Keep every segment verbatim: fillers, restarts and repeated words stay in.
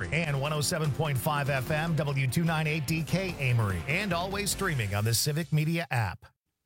Amory, and one oh seven point five F M, W two ninety-eight D K Amory, and always streaming on the Civic Media app.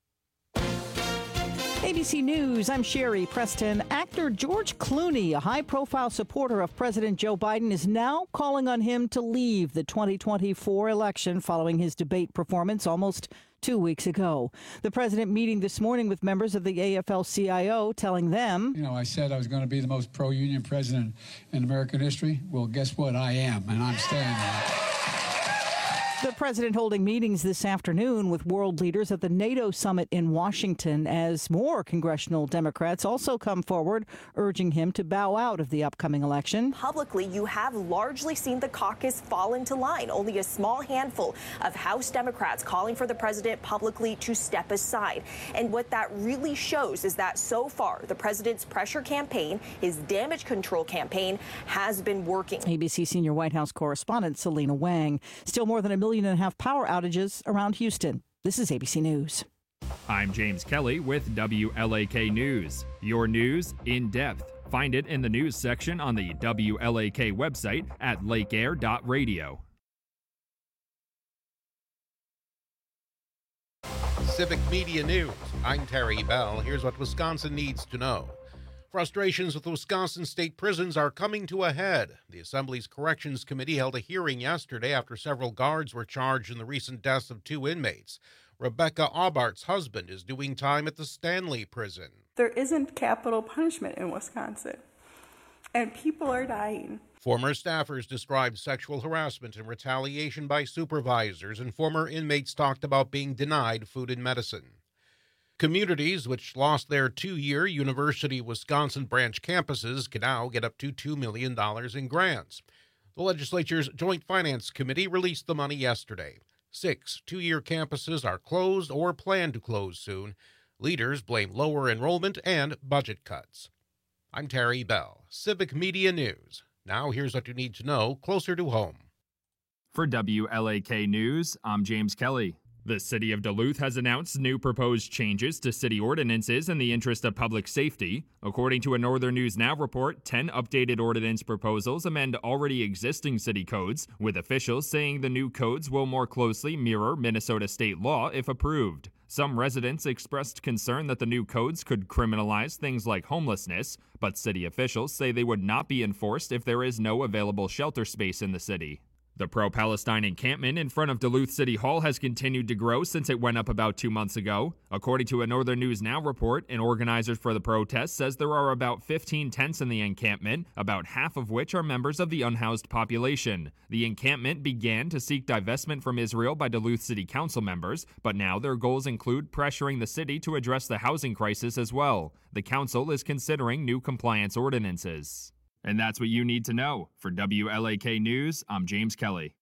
A B C News, I'm Sherry Preston. Actor George Clooney, a high-profile supporter of President Joe Biden, is now calling on him to leave the twenty twenty-four election following his debate performance almost two weeks ago. The president meeting this morning with members of the A F L C I O, telling them, You know, I said I was going to be the most pro-union president in American history. Well, guess what? I am, and I'm staying there. The president holding meetings this afternoon with world leaders at the NATO summit in Washington as more congressional Democrats also come forward, urging him to bow out of the upcoming election. Publicly, you have largely seen the caucus fall into line. Only a small handful of House Democrats calling for the president publicly to step aside. And what that really shows is that so far, the president's pressure campaign, his damage control campaign, has been working. A B C senior White House correspondent Selena Wang. Still more than a million and a half power outages around Houston. This is A B C News. I'm James Kelly with W L A K News. Your news in depth. Find it in the news section on the W L A K website at lake air dot radio. Civic Media News. I'm Terry Bell. Here's what Wisconsin needs to know. Frustrations with Wisconsin state prisons are coming to a head. The Assembly's Corrections Committee held a hearing yesterday after several guards were charged in the recent deaths of two inmates. Rebecca Aubart's husband is doing time at the Stanley Prison. There isn't capital punishment in Wisconsin, and people are dying. Former staffers described sexual harassment and retaliation by supervisors, and former inmates talked about being denied food and medicine. Communities which lost their two-year University of Wisconsin branch campuses can now get up to two million dollars in grants. The legislature's Joint Finance Committee released the money yesterday. Six two-year campuses are closed or plan to close soon. Leaders blame lower enrollment and budget cuts. I'm Terry Bell, Civic Media News. Now here's what you need to know closer to home. For W L A K News, I'm James Kelly. The city of Duluth has announced new proposed changes to city ordinances in the interest of public safety. According to a Northern News Now report, ten updated ordinance proposals amend already existing city codes, with officials saying the new codes will more closely mirror Minnesota state law if approved. Some residents expressed concern that the new codes could criminalize things like homelessness, but city officials say they would not be enforced if there is no available shelter space in the city. The pro-Palestine encampment in front of Duluth City Hall has continued to grow since it went up about two months ago. According to a Northern News Now report, an organizer for the protest says there are about fifteen tents in the encampment, about half of which are members of the unhoused population. The encampment began to seek divestment from Israel by Duluth City Council members, but now their goals include pressuring the city to address the housing crisis as well. The council is considering new compliance ordinances. And that's what you need to know. For W L A K News, I'm James Kelly.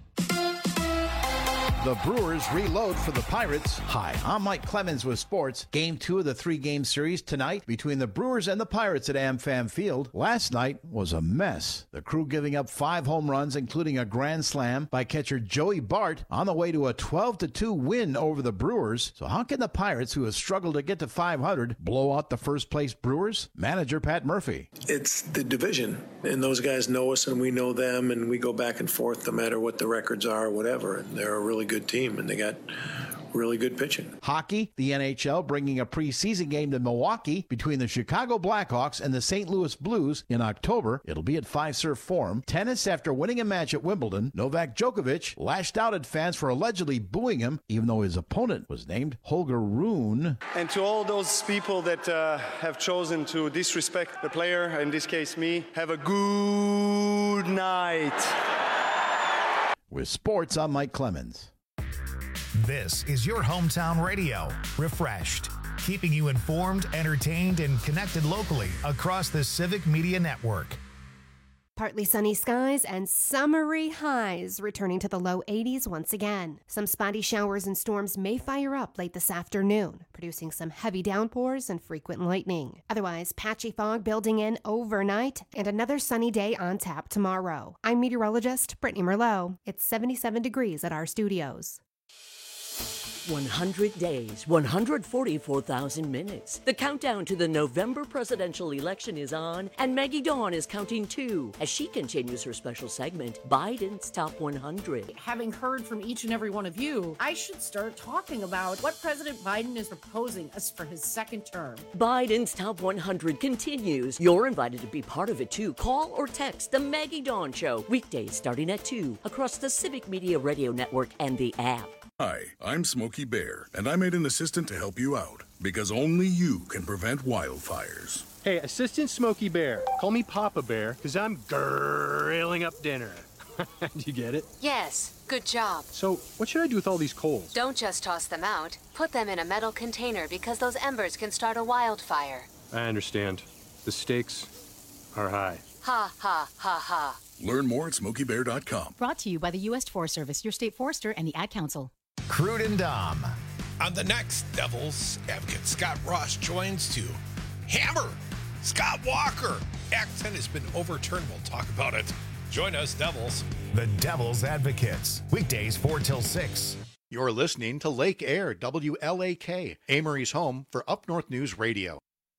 The Brewers reload for the Pirates. Hi, I'm Mike Clemens with sports. Game two of the three-game series tonight between the Brewers and the Pirates at AmFam Field. Last night was a mess. The Crew giving up five home runs, including a grand slam by catcher Joey Bart, on the way to a twelve to two win over the Brewers. So how can the Pirates, who have struggled to get to five hundred, blow out the first-place Brewers? Manager Pat Murphy. It's the division, and those guys know us and we know them, and we go back and forth no matter what the records are or whatever, and they're a really good team, and they got really good pitching. Hockey, the N H L bringing a preseason game to Milwaukee between the Chicago Blackhawks and the Saint Louis Blues in October. It'll be at Fiserv Forum. Tennis, after winning a match at Wimbledon, Novak Djokovic lashed out at fans for allegedly booing him, even though his opponent was named Holger Rune. And to all those people that uh, have chosen to disrespect the player, in this case me, have a good night. With sports, I'm Mike Clemens. This is your hometown radio, Refreshed, keeping you informed, entertained, and connected locally across the Civic Media Network. Partly sunny skies and summery highs, returning to the low eighties once again. Some spotty showers and storms may fire up late this afternoon, producing some heavy downpours and frequent lightning. Otherwise, patchy fog building in overnight and another sunny day on tap tomorrow. I'm meteorologist Brittany Merlot. It's seventy-seven degrees at our studios. one hundred days, one hundred forty-four thousand minutes. The countdown to the November presidential election is on, and Maggie Dawn is counting too as she continues her special segment, Biden's Top one hundred. Having heard from each and every one of you, I should start talking about what President Biden is proposing us for his second term. Biden's Top one hundred continues. You're invited to be part of it too. Call or text the Maggie Dawn Show, weekdays starting at two, across the Civic Media Radio Network and the app. Hi, I'm Smokey Bear, and I made an assistant to help you out, because only you can prevent wildfires. Hey, Assistant Smokey Bear. Call me Papa Bear, because I'm grilling up dinner. Do you get it? Yes, good job. So, what should I do with all these coals? Don't just toss them out. Put them in a metal container because those embers can start a wildfire. I understand. The stakes are high. Ha, ha, ha, ha. Learn more at smokey bear dot com. Brought to you by the U S Forest Service, your state forester, and the Ad Council. Crude and Dom. On the next Devils Advocate, Scott Ross joins to hammer Scott Walker. Act ten has been overturned. We'll talk about it. Join us, Devils. The Devil's Advocates. Weekdays four till six. You're listening to Lake Air, W L A K, Amory's home for Up North News Radio.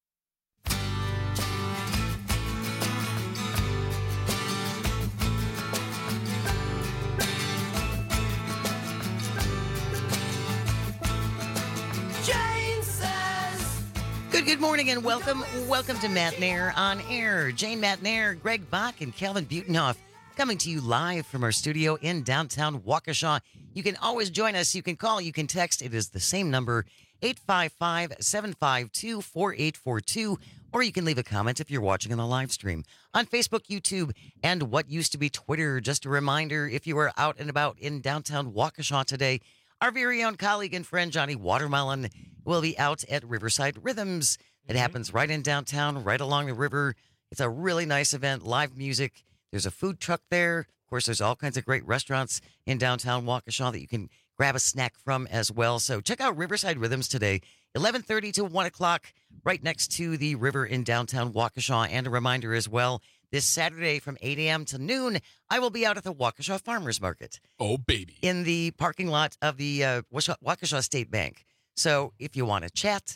Good, good morning and welcome. Welcome to Matt Nair on Air. Jane Matt Nair, Greg Bach, and Calvin Butenhoff coming to you live from our studio in downtown Waukesha. You can always join us. You can call, you can text. It is the same number, eight five five, seven five two, four eight four two, or you can leave a comment if you're watching on the live stream on Facebook, YouTube, and what used to be Twitter. Just a reminder, if you are out and about in downtown Waukesha today, our very own colleague and friend Johnny Watermelon will be out at Riverside Rhythms. It mm-hmm. happens right in downtown, right along the river. It's a really nice event, live music. There's a food truck there. Of course, there's all kinds of great restaurants in downtown Waukesha that you can grab a snack from as well. So check out Riverside Rhythms today, eleven thirty to one o'clock, right next to the river in downtown Waukesha. And a reminder as well, this Saturday from eight a.m. to noon, I will be out at the Waukesha Farmers Market. Oh, baby. In the parking lot of the uh, Waukesha State Bank. So if you want to chat,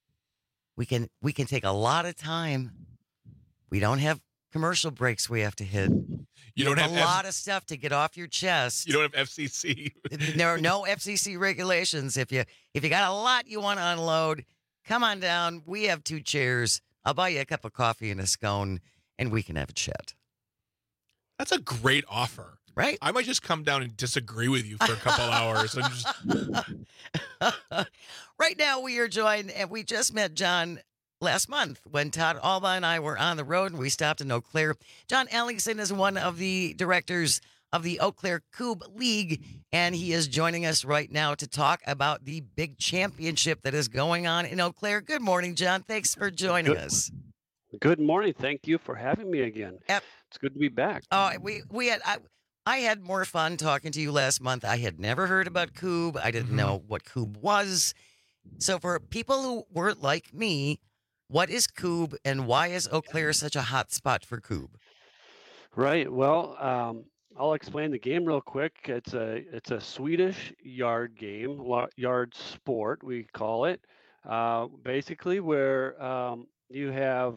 we can we can take a lot of time. We don't have commercial breaks we have to hit. You don't have a F- lot of stuff to get off your chest. You don't have F C C. There are no F C C regulations. If you if you got a lot you want to unload, come on down. We have two chairs. I'll buy you a cup of coffee and a scone, and we can have a chat. That's a great offer. Right? I might just come down and disagree with you for a couple hours. And just... Right now, we are joined, and we just met John last month when Todd Alba and I were on the road, and we stopped in Eau Claire. John Ellingson is one of the directors of the Eau Claire Coupe League, and he is joining us right now to talk about the big championship that is going on in Eau Claire. Good morning, John. Thanks for joining good, us. Good morning. Thank you for having me again. Yep. It's good to be back. Oh, we we had. I, I had more fun talking to you last month. I had never heard about Coupe. I didn't mm-hmm. know what Coupe was. So for people who weren't like me, what is Coupe and why is Eau Claire such a hot spot for Coupe? Right. Well, um, I'll explain the game real quick. It's a it's a Swedish yard game, yard sport we call it. Uh, basically, where um, you have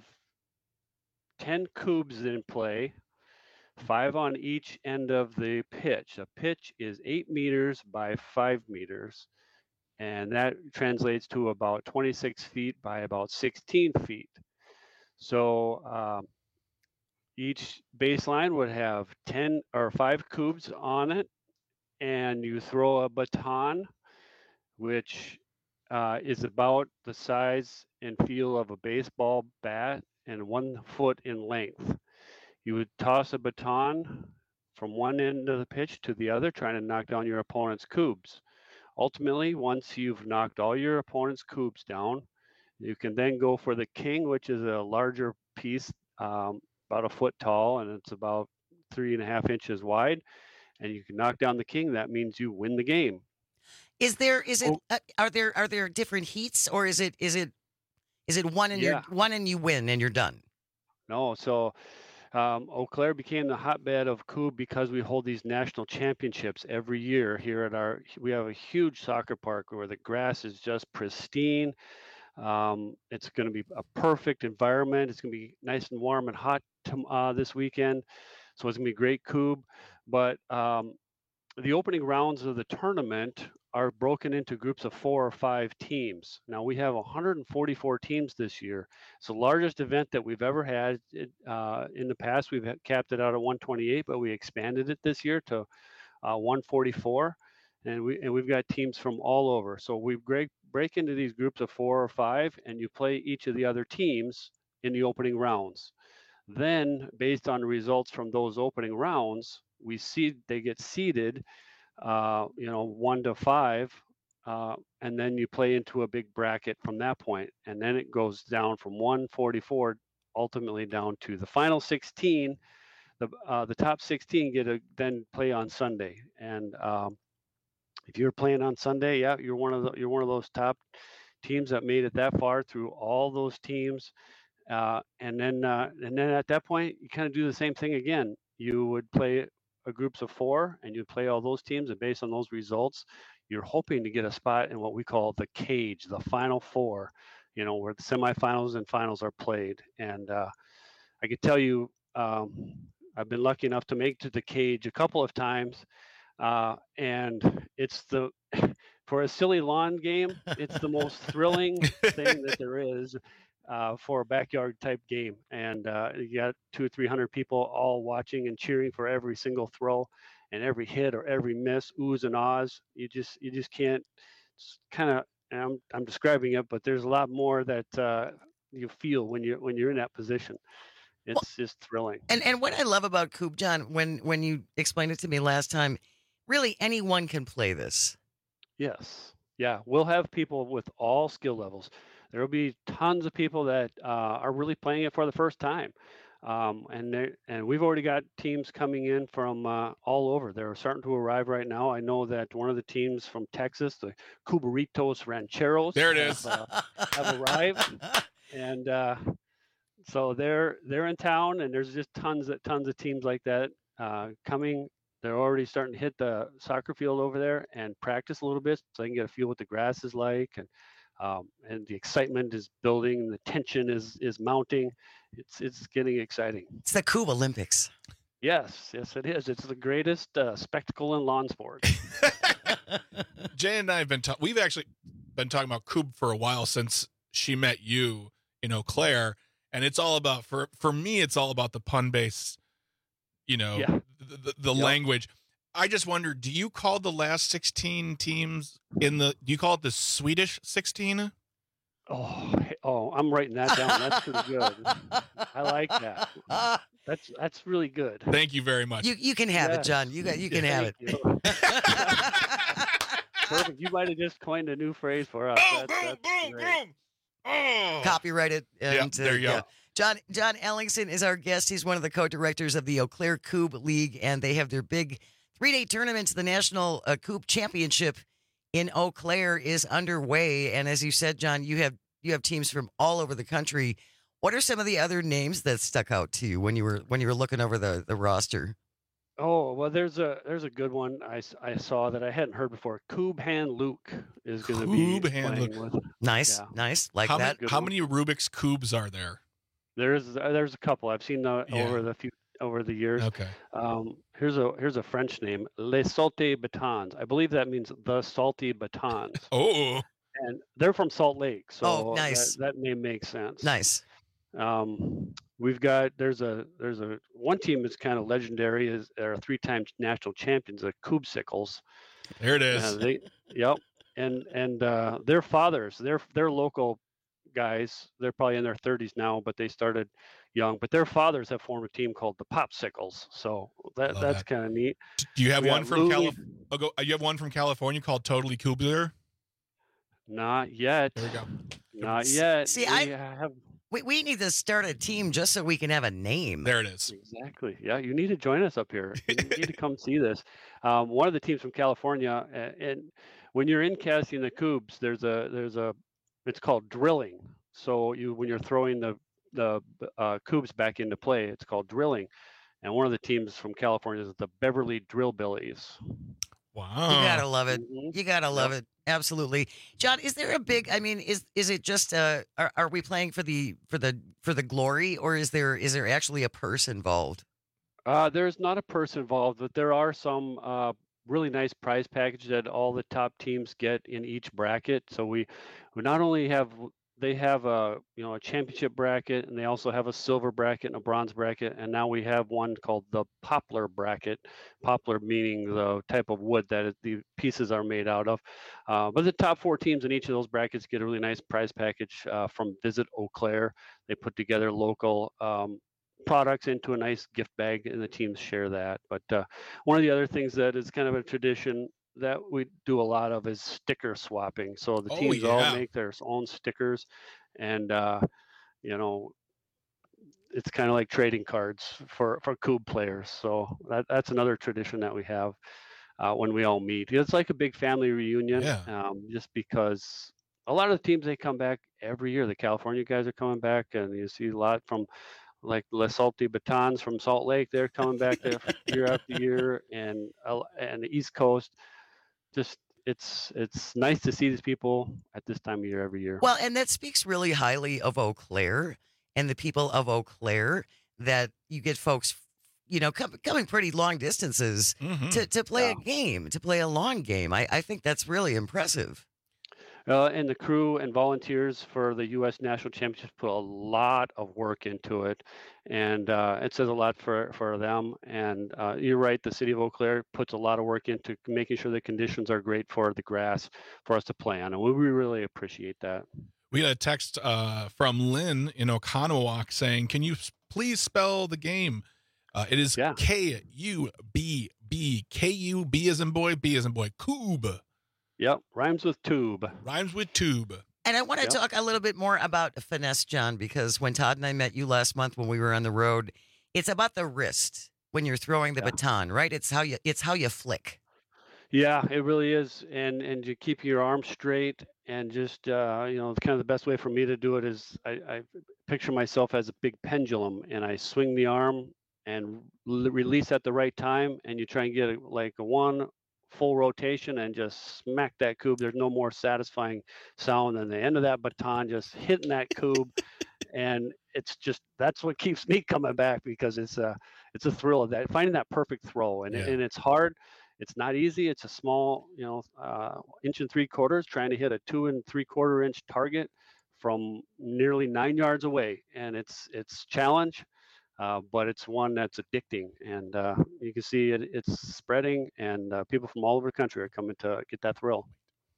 ten Coupes in play. Five on each end of the pitch. A pitch is eight meters by five meters, and that translates to about twenty-six feet by about sixteen feet. So um, each baseline would have ten or five Coupes on it, and you throw a baton, which uh, is about the size and feel of a baseball bat and one foot in length. You would toss a baton from one end of the pitch to the other, trying to knock down your opponent's Coupes. Ultimately, once you've knocked all your opponent's Coupes down, you can then go for the king, which is a larger piece, um, about a foot tall, and it's about three and a half inches wide. And you can knock down the king. That means you win the game. Is there? Is it? Uh, are there? Are there different heats, or is it? Is it? Is it one and yeah. you're one and you win and you're done? No. So. Um, Eau Claire became the hotbed of Coupe because we hold these national championships every year here at our. We have a huge soccer park where the grass is just pristine. Um, it's going to be a perfect environment. It's going to be nice and warm and hot to, uh, this weekend, so it's going to be great Coupe. But um, the opening rounds of the tournament are broken into groups of four or five teams. Now we have one hundred forty-four teams this year. It's the largest event that we've ever had. It, uh, in the past, we've had, capped it out at one twenty-eight, but we expanded it this year to uh, one forty-four, and we and we've got teams from all over. So we break break into these groups of four or five, and you play each of the other teams in the opening rounds. Then, based on the results from those opening rounds, we see they get seeded. Uh, you know, one to five, uh, and then you play into a big bracket from that point, and then it goes down from one forty-four, ultimately down to the final sixteen. The uh, the top sixteen get to then play on Sunday, and um, if you're playing on Sunday, yeah, you're one of the, you're one of those top teams that made it that far through all those teams, uh, and then uh, and then at that point, you kind of do the same thing again. You would play a groups of four, and you play all those teams, and based on those results, you're hoping to get a spot in what we call the cage, the final four, you know, where the semifinals and finals are played. And uh, I could tell you, um, I've been lucky enough to make to the cage a couple of times, uh, and it's the for a silly lawn game, it's the most thrilling thing that there is. Uh, for a backyard type game, and uh, you got two or three hundred people all watching and cheering for every single throw and every hit or every miss, oohs and ahs. You just you just can't kind of. I'm I'm describing it, but there's a lot more that uh, you feel when you're when you're in that position. It's well, just thrilling. And and what I love about Coupe, John, when when you explained it to me last time, really anyone can play this. Yes, yeah, we'll have people with all skill levels. There will be tons of people that uh, are really playing it for the first time, um, and and we've already got teams coming in from uh, all over. They're starting to arrive right now. I know that one of the teams from Texas, the Cuberitos Rancheros, there it is, have, uh, have arrived, and uh, so they're they're in town, and there's just tons of tons of teams like that uh, coming. They're already starting to hit the soccer field over there and practice a little bit, so they can get a feel what the grass is like. And Um, and the excitement is building, the tension is is mounting. It's it's getting exciting. It's the Coupe Olympics. Yes, yes, it is. It's the greatest uh, spectacle in lawn sports. Jay and I have been ta- we've actually been talking about Coupe for a while since she met you in Eau Claire, and it's all about for for me. It's all about the pun base, you know, yeah. the, the, the yep. language. I just wonder, do you call the last sixteen teams in the, do you call it the Swedish sixteen? Oh, oh, I'm writing that down. That's pretty good. I like that. That's that's really good. Thank you very much. You you can have yes. it, John. You got you can yeah, have it. You. Perfect. You might have just coined a new phrase for us. Oh, that's, boom, that's boom, great. boom. Oh. Copyrighted. Yeah, there you uh, go. Yeah. John John Ellingson is our guest. He's one of the co-directors of the Eau Claire Coupe League, and they have their big three-day tournament. The National uh, Coupe Championship in Eau Claire is underway, and as you said, John, you have you have teams from all over the country. What are some of the other names that stuck out to you when you were when you were looking over the, the roster? Oh, well, there's a there's a good one I, I saw that I hadn't heard before. Cube Hand Luke is going to be playing with. Nice, yeah. nice, like how that. Many, how many Rubik's Cubes are there? There's there's a couple I've seen the, yeah. over the few over the years. Okay. Um, here's a here's a French name, Les Salty Batons. I believe that means the salty batons. Oh. And they're from Salt Lake, so oh, nice. that, that name makes sense. Nice. Um, we've got there's a there's a one team that's kind of legendary is are three-time national champions, the Cubesicles. There it is. Uh, they, yep. And and uh, their fathers, they're they're local guys. They're probably in their thirties now, but they started young. But their fathers have formed a team called the Popsicles, so that that's that. kind of neat. Do you have we one from Louis... California? Oh, go, you have one from California called Totally Kubeler? Not yet. There we go. Not yet. See, we I have. We, we need to start a team just so we can have a name. There it is. Exactly. Yeah, you need to join us up here. You need to come see this. Um, one of the teams from California, uh, and when you're in casting the cubes, there's a there's a it's called drilling. So you when you're throwing the the uh, Cougs back into play. It's called drilling, and one of the teams from California is the Beverly Drillbillies. Wow. You gotta love it. Mhm. You gotta love Yep. it. Absolutely. John, is there a big, I mean, is is it just uh are, are we playing for the for the for the glory, or is there is there actually a purse involved? Uh, there's not a purse involved, but there are some uh, really nice prize package that all the top teams get in each bracket. So we, we not only have they have a you know a championship bracket, and they also have a silver bracket and a bronze bracket, and now we have one called the poplar bracket. Poplar meaning the type of wood that it, the pieces are made out of. Uh, but the top four teams in each of those brackets get a really nice prize package uh, from Visit Eau Claire. They put together local um, products into a nice gift bag, and the teams share that. But uh, one of the other things that is kind of a tradition that we do a lot of is sticker swapping. So the Oh, teams yeah. all make their own stickers, and uh, you know, it's kind of like trading cards for for Cougs players. So that that's another tradition that we have uh, when we all meet. It's like a big family reunion, Yeah. um, just because a lot of the teams, they come back every year. The California guys are coming back, and you see a lot from like Les Salty Batons from Salt Lake. They're coming back there year after year, and uh, and the East Coast. Just it's it's nice to see these people at this time of year every year. Well, and that speaks really highly of Eau Claire and the people of Eau Claire, that you get folks, you know, com- coming pretty long distances Mhm. to, to play Yeah. a game, to play a long game. I, I think that's really impressive. Uh, and the crew and volunteers for the U S National Championships put a lot of work into it, and uh, it says a lot for, for them. And uh, you're right, the city of Eau Claire puts a lot of work into making sure the conditions are great for the grass for us to play on, and we, we really appreciate that. We got a text uh, from Lynn in Oconomowoc saying, "Can you s- please spell the game?" Uh, it is Yeah. K U B B. K U B as in boy, B as in boy. Cougs. Yep, rhymes with tube. Rhymes with tube. And I want to Yep. talk a little bit more about finesse, John, because when Todd and I met you last month when we were on the road, it's about the wrist when you're throwing the Yeah. baton, right? It's how you it's how you flick. Yeah, it really is, and and you keep your arms straight, and just uh, you know, kind of the best way for me to do it is I, I picture myself as a big pendulum, and I swing the arm and l- release at the right time, and you try and get a, like a one full rotation and just smack that cube. There's no more satisfying sound than the end of that baton just hitting that cube, and it's just that's what keeps me coming back, because it's a it's a thrill of that, finding that perfect throw, and Yeah. and it's hard. It's not easy. It's a small, you know, uh, inch and three quarters, trying to hit a two and three quarter inch target from nearly nine yards away, and it's it's challenge, uh, but it's one that's addicting, and uh, you can see it, it's spreading, and uh, people from all over the country are coming to get that thrill.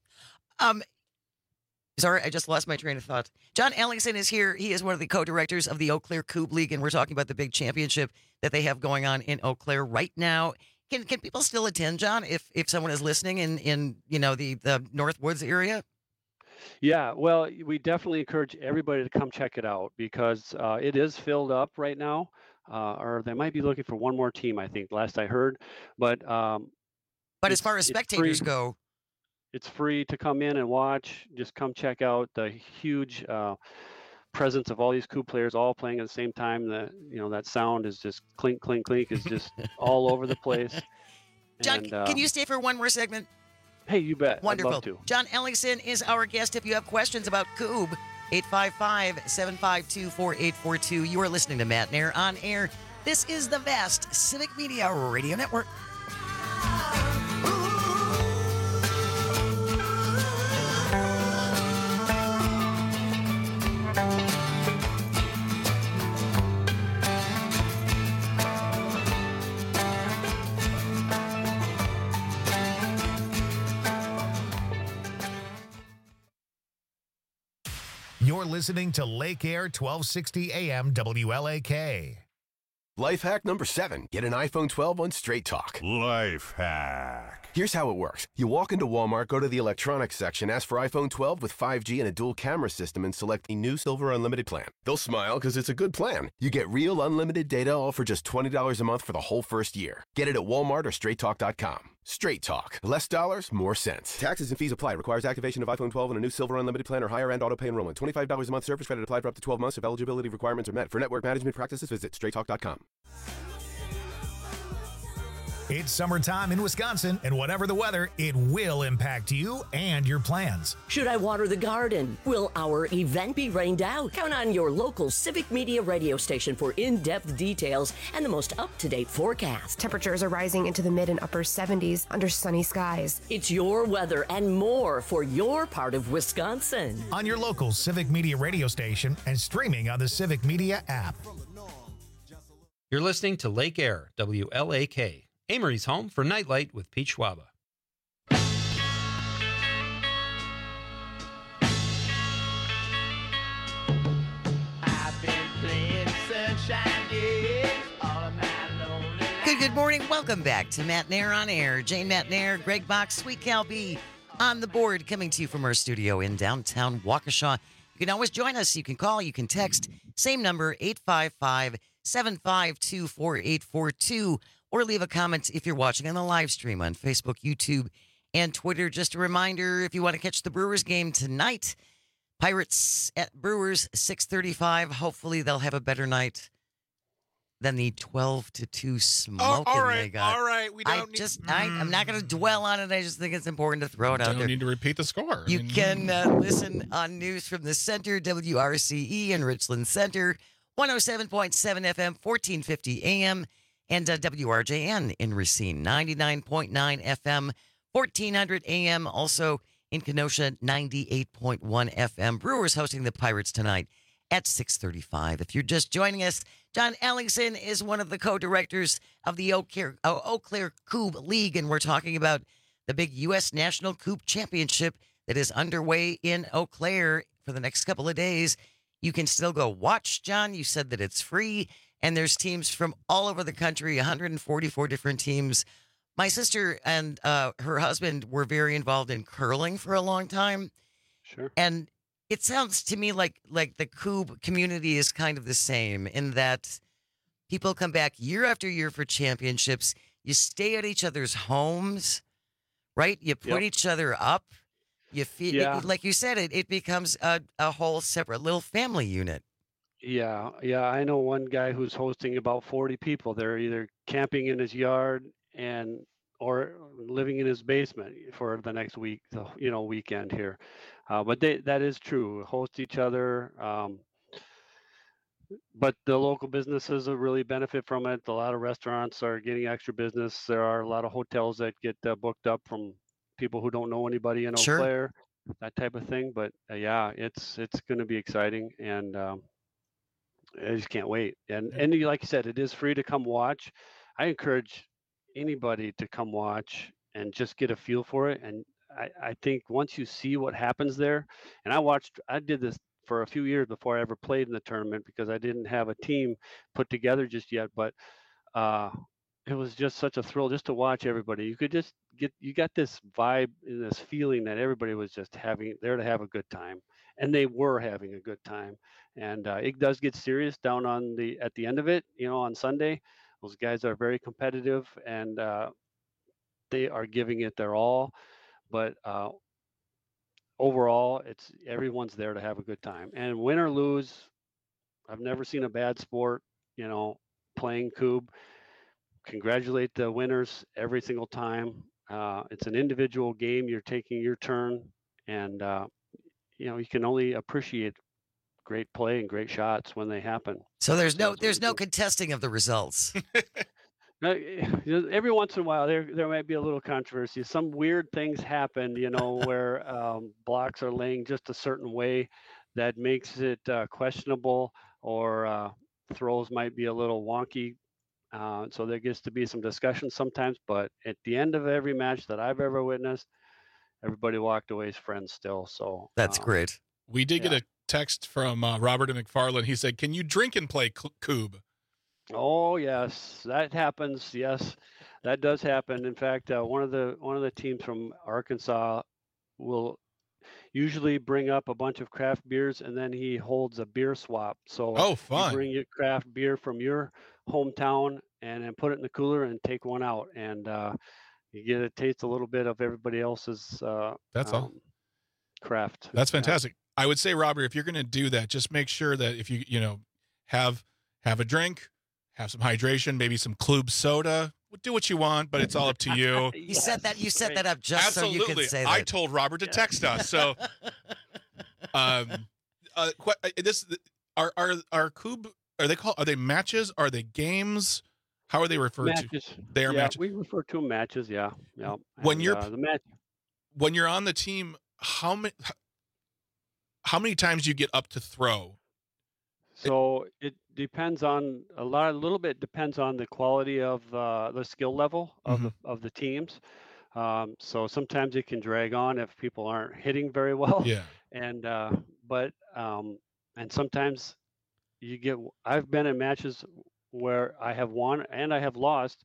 Um, sorry, I just lost my train of thought. John Ellingson is here. He is one of the co-directors of the Eau Claire Cougs League, and we're talking about the big championship that they have going on in Eau Claire right now. Can can people still attend, John, if if someone is listening in in you know the the North Woods area? Yeah, well, we definitely encourage everybody to come check it out, because uh, it is filled up right now, uh, or they might be looking for one more team, I think, last I heard. But um, But as it's- far as it's spectators free. go, It's free to come in and watch. Just come check out the huge uh, presence of all these Cougs players all playing at the same time. The you know that sound is just clink, clink, clink is just all over the place. John, And, uh, can you stay for one more segment? Hey, you bet. Wonderful. I'd love to. John Ellingson is our guest. If you have questions about Cougs, eight five five, seven five two, four eight four two. You are listening to Matt Nair on air. This is the Vast Civic Media Radio Network. You're listening to Lake Air twelve sixty A M W L A K. Life hack number seven. Get an iPhone twelve on Straight Talk. Life hack. Here's how it works. You walk into Walmart, go to the electronics section, ask for iPhone twelve with five G and a dual camera system, and select the new Silver Unlimited plan. They'll smile because it's a good plan. You get real unlimited data all for just twenty dollars a month for the whole first year. Get it at Walmart or straight talk dot com. Straight Talk. Less dollars, more sense. Taxes and fees apply. Requires activation of iPhone twelve and a new Silver Unlimited plan or higher end auto pay enrollment. twenty-five dollars a month service credit applied for up to twelve months if eligibility requirements are met. For network management practices, visit straight talk dot com. It's summertime in Wisconsin, and whatever the weather, it will impact you and your plans. Should I water the garden? Will our event be rained out? Count on your local Civic Media radio station for in-depth details and the most up-to-date forecast. Temperatures are rising into the mid and upper seventies under sunny skies. It's your weather and more for your part of Wisconsin. On your local Civic Media radio station and streaming on the Civic Media app. You're listening to Lake Air, W L A K. Amory's home for Nightlight with Pete Schwaba. Good, good morning. Welcome back to Matt Nair on Air. Jane Matt Nair, Greg Box, Sweet Cal B on the board, coming to you from our studio in downtown Waukesha. You can always join us. You can call, you can text. Same number, eight five five, seven five two, four eight four two. Or leave a comment if you're watching on the live stream on Facebook, YouTube, and Twitter. Just a reminder, if you want to catch the Brewers game tonight, Pirates at Brewers, six thirty-five. Hopefully they'll have a better night than the twelve to two smoking oh, all right, they got. All right, we don't I need, just, I, I'm not going to dwell on it. I just think it's important to throw it out don't there. need to repeat the score. You I mean, can uh, listen on News from the Center, W R C E in Richland Center, one oh seven point seven F M, fourteen fifty A M, and uh, W R J N in Racine, ninety-nine point nine F M, fourteen hundred A M. Also in Kenosha, ninety-eight point one F M. Brewers hosting the Pirates tonight at six thirty-five. If you're just joining us, John Ellingson is one of the co-directors of the Eau Claire, uh, Eau Claire Coupe League, and we're talking about the big U S National Coupe Championship that is underway in Eau Claire for the next couple of days. You can still go watch, John. You said that it's free. And there's teams from all over the country, one hundred forty-four different teams. My sister and uh, her husband were very involved in curling for a long time. Sure. And it sounds to me like like the Coupe community is kind of the same in that people come back year after year for championships. You stay at each other's homes, right? You put Yep. each other up. You feel Yeah. like you said it. It becomes a, a whole separate little family unit. Yeah, yeah, I know one guy who's hosting about forty people. They're either camping in his yard and or living in his basement for the next week, the you know weekend here. Uh, but they, that is true. Host each other. Um, but the local businesses will really benefit from it. A lot of restaurants are getting extra business. There are a lot of hotels that get uh, booked up from people who don't know anybody in Eau Sure. Claire, that type of thing. But uh, yeah, it's it's going to be exciting, and um, I just can't wait. And and you- like you said, it is free to come watch. I encourage anybody to come watch and just get a feel for it. And I, I think once you see what happens there, and I watched, I did this for a few years before I ever played in the tournament because I didn't have a team put together just yet. But uh, it was just such a thrill just to watch everybody. You could just get, you got this vibe and this feeling that everybody was just having there to have a good time, and they were having a good time. And uh, it does get serious down on the at the end of it. You know, on Sunday, those guys are very competitive and uh, they are giving it their all. But uh, overall, it's everyone's there to have a good time. And win or lose, I've never seen a bad sport. You know, playing Coupe. Congratulate the winners every single time. Uh, it's an individual game. You're taking your turn, and uh, you know you can only appreciate great play and great shots when they happen. So there's no there's no contesting of the results. Uh, you know, Every once in a while, there there might be a little controversy. Some weird things happen, you know, where um, blocks are laying just a certain way that makes it uh, questionable, or uh, throws might be a little wonky. Uh, so there gets to be some discussion sometimes. But at the end of every match that I've ever witnessed, everybody walked away as friends still. So That's um, great. We did Yeah. get a text from uh, Robert and McFarland. He said, "Can you drink and play Cl- Coupe?" Oh yes, that happens. Yes, that does happen. In fact, uh, one of the one of the teams from Arkansas will usually bring up a bunch of craft beers, and then he holds a beer swap. So Oh, fun. you bring your craft beer from your hometown and then put it in the cooler and take one out, and uh, you get to taste a little bit of everybody else's uh, That's um, all. craft. That's Yeah. fantastic. I would say, Robert, if you're going to do that, just make sure that if you, you know, have have a drink, have some hydration, maybe some Club soda. Do what you want, but it's all up to you. You set that you set that up just Absolutely. so you could say that. I told Robert to text us. So, um, uh, qu- uh, this are are are Coob? Are they called? Are they matches? Are they games? How are they referred Matches. to? They are yeah, matches. we refer to them matches. Yeah, yeah. When And, you're uh, the match, when you're on the team, how many how many times do you get up to throw? so it depends on a lot. A little bit depends on the quality of uh, the skill level of the of the teams. Um, so sometimes it can drag on if people aren't hitting very well. Yeah. And uh, but um, and sometimes you get. I've been in matches where I have won and I have lost,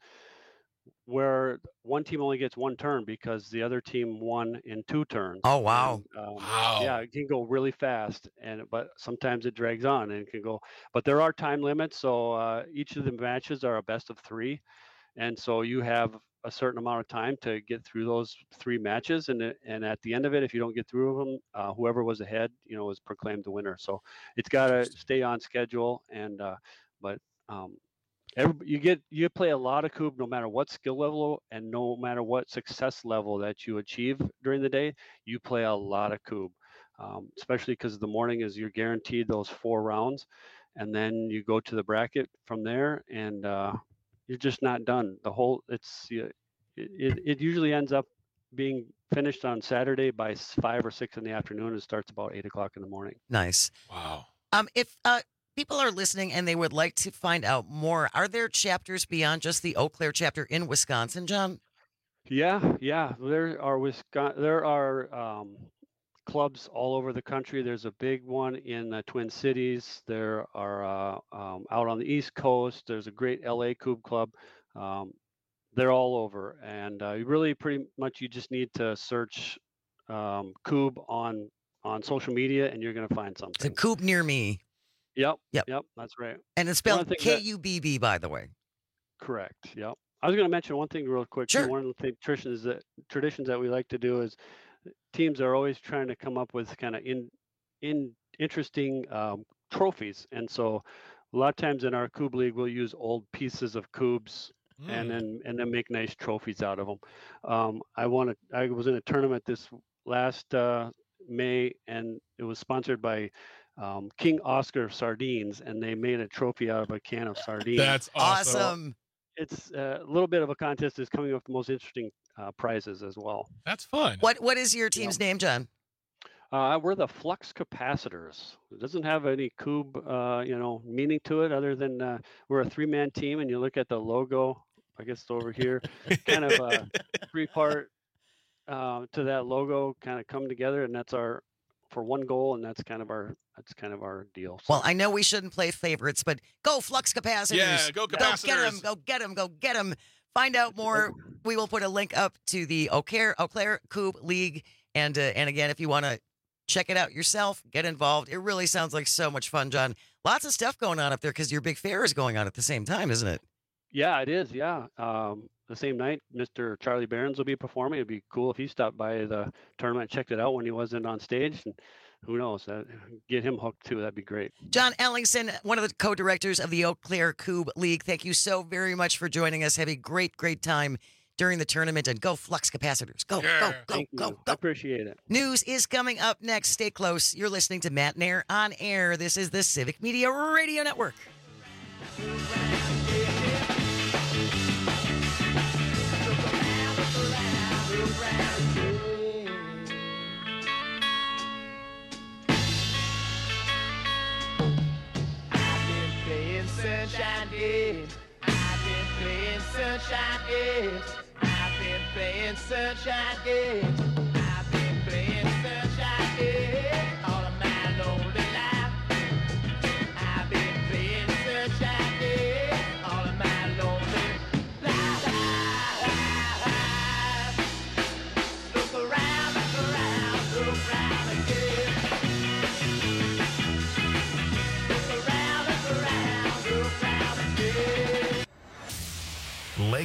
where one team only gets one turn because the other team won in two turns. Oh, wow. And, um, Wow. Yeah, it can go really fast, and but sometimes it drags on and it can go. But there are time limits, so uh, each of the matches are a best of three, and so you have a certain amount of time to get through those three matches, and it- and at the end of it, if you don't get through them, uh, whoever was ahead, you know, is proclaimed the winner. So it's got to stay on schedule, and uh, but um, every, you get you play a lot of Coob no matter what skill level and no matter what success level that you achieve during the day. You play a lot of Coob, um, especially because the morning is you're guaranteed those four rounds, and then you go to the bracket from there, and uh, you're just not done. The whole it's it, it, it usually ends up being finished on Saturday by s- five or six in the afternoon. It starts about eight o'clock in the morning. Nice. Wow. Um, if uh, people are listening and they would like to find out more, are there chapters beyond just the Eau Claire chapter in Wisconsin, John? Yeah, yeah. There are Wisconsin. There are um, clubs all over the country. There's a big one in the Twin Cities. There are uh, um, out on the East Coast. There's a great L A Coob Club. Um, they're all over, and uh, you really pretty much you just need to search um, Coob on on social media, and you're going to find It's a something. Coop near me. Yep, Yep. yep. That's right. And it's One spelled of the things K that- U B B, by the way. Correct. Yep. I was going to mention one thing real quick. too. Sure. One of the thing, traditions that traditions that we like to do is teams are always trying to come up with kind of in in interesting um, trophies, and so a lot of times in our Coob League we'll use old pieces of Coobs and then and then make nice trophies out of them. Um, I want to. I was in a tournament this last uh, May, and it was sponsored by um, King Oscar Sardines, and they made a trophy out of a can of sardines. That's awesome. Awesome. It's uh, a little bit of a contest is coming up with the most interesting uh, prizes as well. That's fun. What What is your team's name, John? Uh, we're the Flux Capacitors. It doesn't have any Coob, uh, you know, meaning to it other than uh, we're a three-man team, and you look at the logo. I guess over here, kind of a three-part uh, to that logo, kind of come together, and that's our for one goal, and that's kind of our that's kind of our deal. So, Well, I know we shouldn't play favorites, but go Flux Capacitors. Yeah, go Go get them. Capacitors. Go get them. Go get them. Find out more. We will put a link up to the Eau Claire, Eau Claire Coob League. And, uh, and again, if you want to check it out yourself, get involved. It really sounds like so much fun, John. Lots of stuff going on up there because your big fair is going on at the same time, isn't it? yeah, it is. Yeah, um, the same night, Mister Charlie Barons will be performing. It'd be cool if he stopped by the tournament, and checked it out when he wasn't on stage, and who knows, uh, get him hooked too. That'd be great. John Ellingson, one of the co-directors of the Eau Claire Coob League. Thank you so very much for joining us. Have a great, great time during the tournament, and go Flux Capacitors. Go, Yeah. go, go, Thank go, you. I go. appreciate it. News is coming up next. Stay close. You're listening to Matt Nair on air. This is the Civic Media Radio Network. Playing Sunshine Days. I've been playing Sunshine Days. I've been playing Sunshine Days. I've been playing Sunshine Days all of my lonely life. I've been playing Sunshine Days all of my lonely life.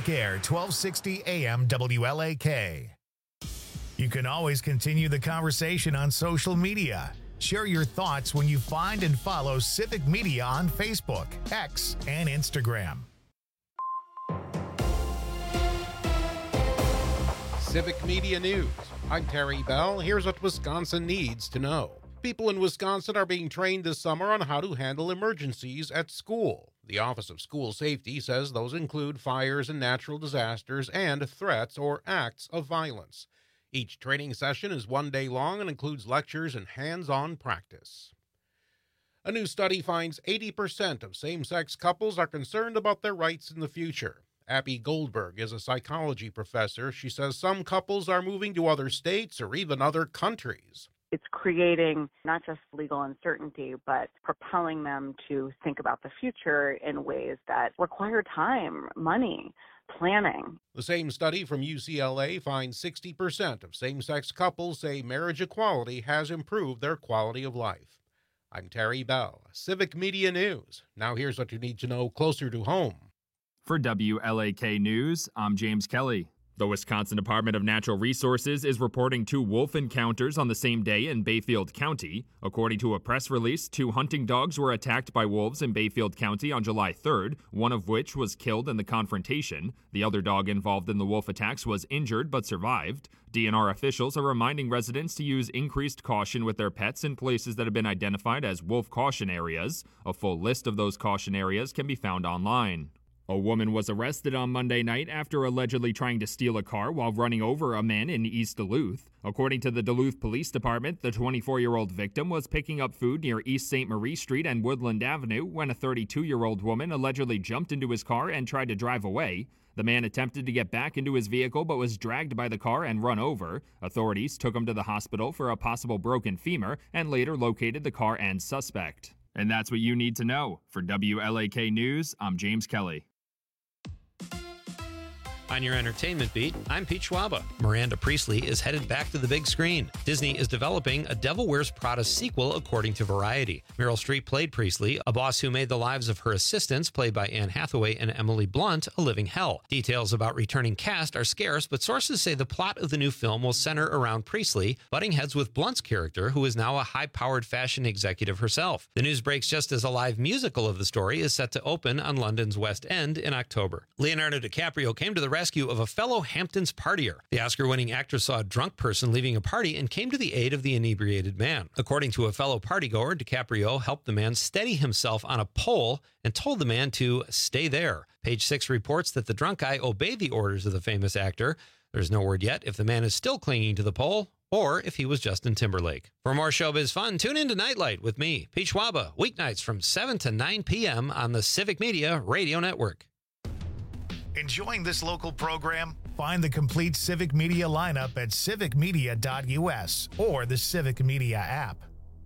Lake Air, twelve sixty A M W L A K. You can always continue the conversation on social media. Share your thoughts when you find and follow Civic Media on Facebook, X, and Instagram. Civic Media News. I'm Terry Bell. Here's what Wisconsin needs to know. People in Wisconsin are being trained this summer on how to handle emergencies at school. The Office of School Safety says those include fires and natural disasters and threats or acts of violence. Each training session is one day long and includes lectures and hands-on practice. A new study finds eighty percent of same-sex couples are concerned about their rights in the future. Abby Goldberg is a psychology professor. She says some couples are moving to other states or even other countries. It's creating not just legal uncertainty, but propelling them to think about the future in ways that require time, money, planning. The same study from U C L A finds sixty percent of same-sex couples say marriage equality has improved their quality of life. I'm Terry Bell, Civic Media News. Now here's what you need to know closer to home. For W L A K News, I'm James Kelly. The Wisconsin Department of Natural Resources is reporting two wolf encounters on the same day in Bayfield County. According to a press release, two hunting dogs were attacked by wolves in Bayfield County on July third, one of which was killed in the confrontation. The other dog involved in the wolf attacks was injured but survived. D N R officials are reminding residents to use increased caution with their pets in places that have been identified as wolf caution areas. A full list of those caution areas can be found online. A woman was arrested on Monday night after allegedly trying to steal a car while running over a man in East Duluth. According to the Duluth Police Department, the twenty-four-year-old victim was picking up food near East Saint Marie Street and Woodland Avenue when a thirty-two-year-old woman allegedly jumped into his car and tried to drive away. The man attempted to get back into his vehicle but was dragged by the car and run over. Authorities took him to the hospital for a possible broken femur and later located the car and suspect. And that's what you need to know. For W L A K News, I'm James Kelly. On your entertainment beat, I'm Pete Schwaba. Miranda Priestley is headed back to the big screen. Disney is developing a Devil Wears Prada sequel, according to Variety. Meryl Streep played Priestley, a boss who made the lives of her assistants, played by Anne Hathaway and Emily Blunt, a living hell. Details about returning cast are scarce, but sources say the plot of the new film will center around Priestley, butting heads with Blunt's character, who is now a high-powered fashion executive herself. The news breaks just as a live musical of the story is set to open on London's West End in October. Leonardo DiCaprio came to the rescue of a fellow Hamptons partier. The Oscar-winning actor saw a drunk person leaving a party and came to the aid of the inebriated man. According to a fellow partygoer, DiCaprio helped the man steady himself on a pole and told the man to stay there. Page Six reports that the drunk guy obeyed the orders of the famous actor. There's no word yet if the man is still clinging to the pole or if he was Justin Timberlake. For more showbiz fun, tune in to Nightlight with me, Pete Schwaba, weeknights from seven to nine p.m. on the Civic Media Radio Network. Enjoying this local program? Find the complete Civic Media lineup at civic media dot u s or the Civic Media app.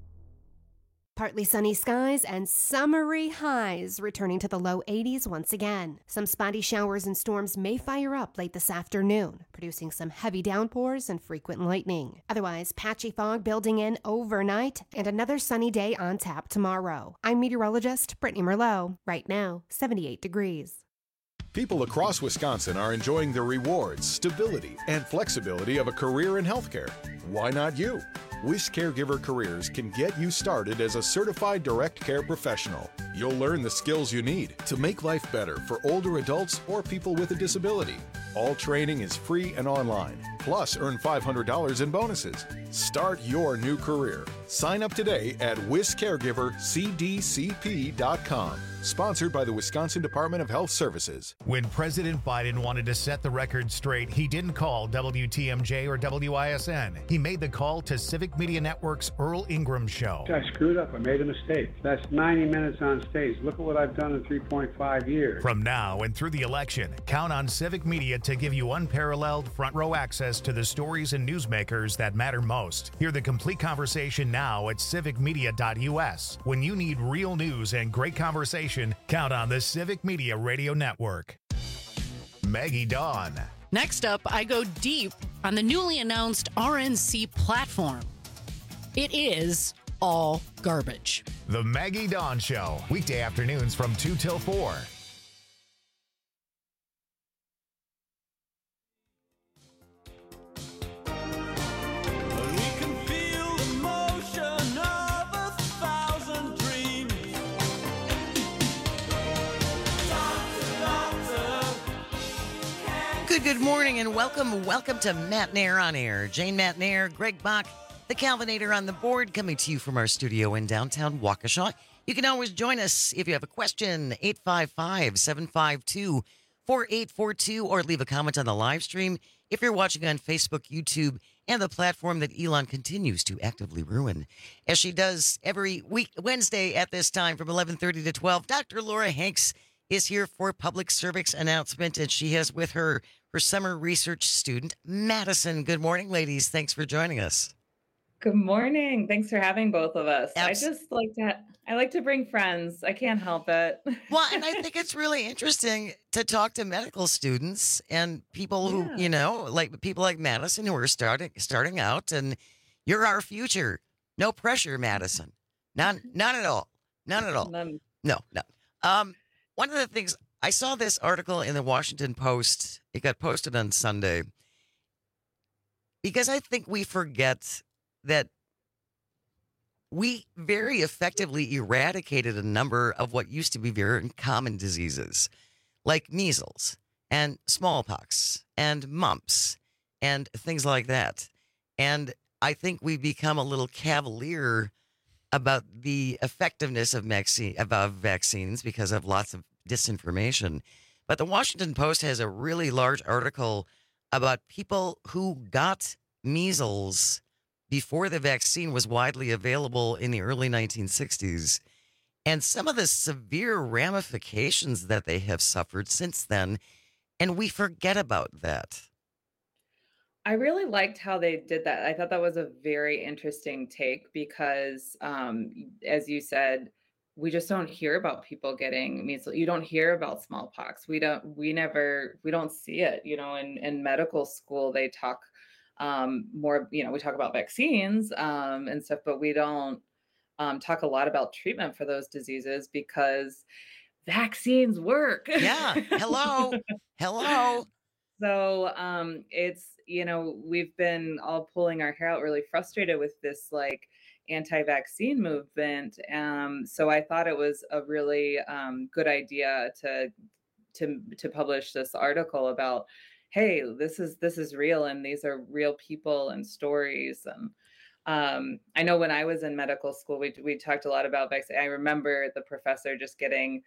Partly sunny skies and summery highs returning to the low eighties once again. Some spotty showers and storms may fire up late this afternoon, producing some heavy downpours and frequent lightning. Otherwise, patchy fog building in overnight and another sunny day on tap tomorrow. I'm meteorologist Brittany Merlot. Right now, seventy-eight degrees. People across Wisconsin are enjoying the rewards, stability, and flexibility of a career in healthcare. Why not you? Wish Caregiver Careers can get you started as a certified direct care professional. You'll learn the skills you need to make life better for older adults or people with a disability. All training is free and online. Plus, earn five hundred dollars in bonuses. Start your new career. Sign up today at wis caregiver c d c p dot com. Sponsored by the Wisconsin Department of Health Services. When President Biden wanted to set the record straight, he didn't call W T M J or W I S N. He made the call to Civic Media Network's Earl Ingram Show. I screwed up. I made a mistake. That's ninety minutes on stage. Look at what I've done in three point five years. From now and through the election, count on Civic Media to give you unparalleled front row access to the stories and newsmakers that matter most. Hear the complete conversation now at civic media dot u s. When you need real news and great conversation, count on the Civic Media Radio Network. Maggie Dawn. Next up, I go deep on the newly announced R N C platform. It is all garbage. The Maggie Dawn Show, weekday afternoons from two till four. Good morning and welcome, welcome to Matt Nair on Air. Jane Matt Nair, Greg Bach, the Calvinator on the board, coming to you from our studio in downtown Waukesha. You can always join us if you have a question, eight five five, seven five two, four eight four two, or leave a comment on the live stream if you're watching on Facebook, YouTube, and the platform that Elon continues to actively ruin. As she does every week, Wednesday at this time from eleven thirty to twelve, Doctor Laura Hanks is here for public service announcement, and she has with her her summer research student, Madison. Good morning, ladies. Thanks for joining us. Good morning. Thanks for having both of us. Abs- I just like to I like to bring friends. I can't help it. Well, and I think it's really interesting to talk to medical students and people who, Yeah. you know, like people like Madison who are starting starting out, and you're our future. No pressure, Madison. None, none at all. None at all. None. No, no. Um, one of the things I saw this article in the Washington Post. It got posted on Sunday because I think we forget that we very effectively eradicated a number of what used to be very common diseases, like measles and smallpox and mumps and things like that. And I think we've become a little cavalier about the effectiveness of, vaccine, of vaccines because of lots of disinformation. But the Washington Post has a really large article about people who got measles before the vaccine was widely available in the early nineteen sixties, and some of the severe ramifications that they have suffered since then, and we forget about that. I really liked how they did that. I thought that was a very interesting take because, um, as you said, we just don't hear about people getting measles. You don't hear about smallpox. We don't, we never, we don't see it, you know, in, in medical school, they talk um, more, you know, we talk about vaccines um, and stuff, but we don't um, talk a lot about treatment for those diseases because vaccines work. Yeah. Hello. Hello. So um, it's, you know, we've been all pulling our hair out, really frustrated with this like anti-vaccine movement. Um, so I thought it was a really um, good idea to to to publish this article about, hey, this is this is real, and these are real people and stories. And um, I know when I was in medical school, we we talked a lot about vaccine. I remember the professor just getting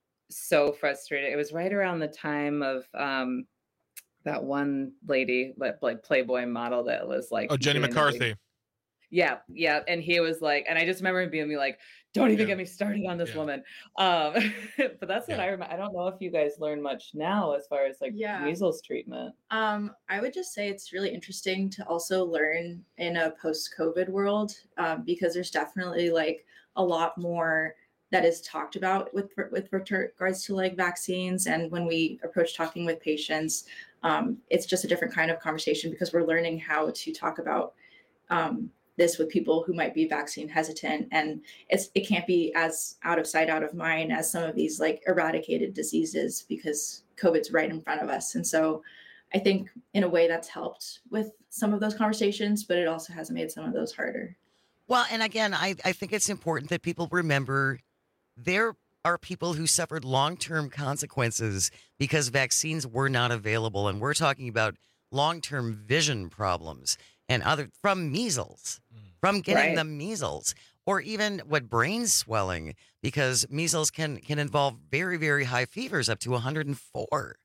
so frustrated. It was right around the time of um, that one lady, like, like Playboy model that was like, oh, Jenny McCarthy. Yeah, yeah. And he was like, and I just remember him being like, don't even Yeah. get me started on this Yeah. woman. Um, but that's what Yeah. I remember. I don't know if you guys learn much now as far as like Yeah. measles treatment. Um, I would just say it's really interesting to also learn in a post-COVID world um, because there's definitely like a lot more that is talked about with with regards to like vaccines. And when we approach talking with patients, um, it's just a different kind of conversation because we're learning how to talk about um, this with people who might be vaccine hesitant, and it's it can't be as out of sight, out of mind as some of these like eradicated diseases because COVID's right in front of us. And so I think in a way that's helped with some of those conversations, but it also has made some of those harder. Well, and again, I, I think it's important that people remember there are people who suffered long-term consequences because vaccines were not available. And we're talking about long-term vision problems and other from measles, from getting Right. the measles, or even what brain swelling, because measles can can involve very, very high fevers up to one hundred four.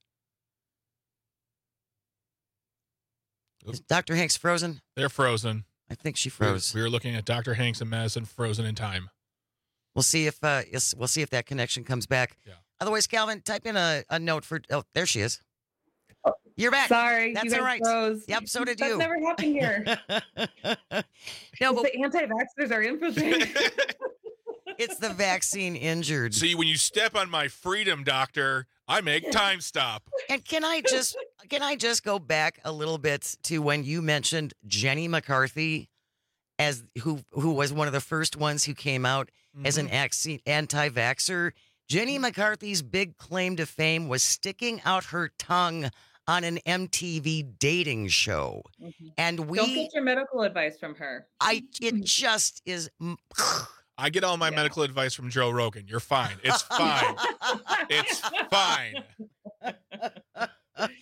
Is Doctor Hanks frozen? They're frozen. I think she We- froze. We were looking at Doctor Hanks and Madison frozen in time. We'll see if uh, yes, we'll see if that connection comes back. Yeah. Otherwise, Calvin, type in a, a note for. Oh, there she is. You're back. Sorry, That's you guys all right. froze. Yep, so did That's you. never happened here. No, but the anti-vaxxers are infiltrating. it's the vaccine injured. See, when you step on my freedom, doctor, I make time stop. And can I just can I just go back a little bit to when you mentioned Jenny McCarthy as who who was one of the first ones who came out as an vaccine anti-vaxxer? Jenny McCarthy's big claim to fame was sticking out her tongue on an M T V dating show. And we Don't get your medical advice from her. I it just is I get all my medical advice from Joe Rogan. You're fine. It's fine. It's fine.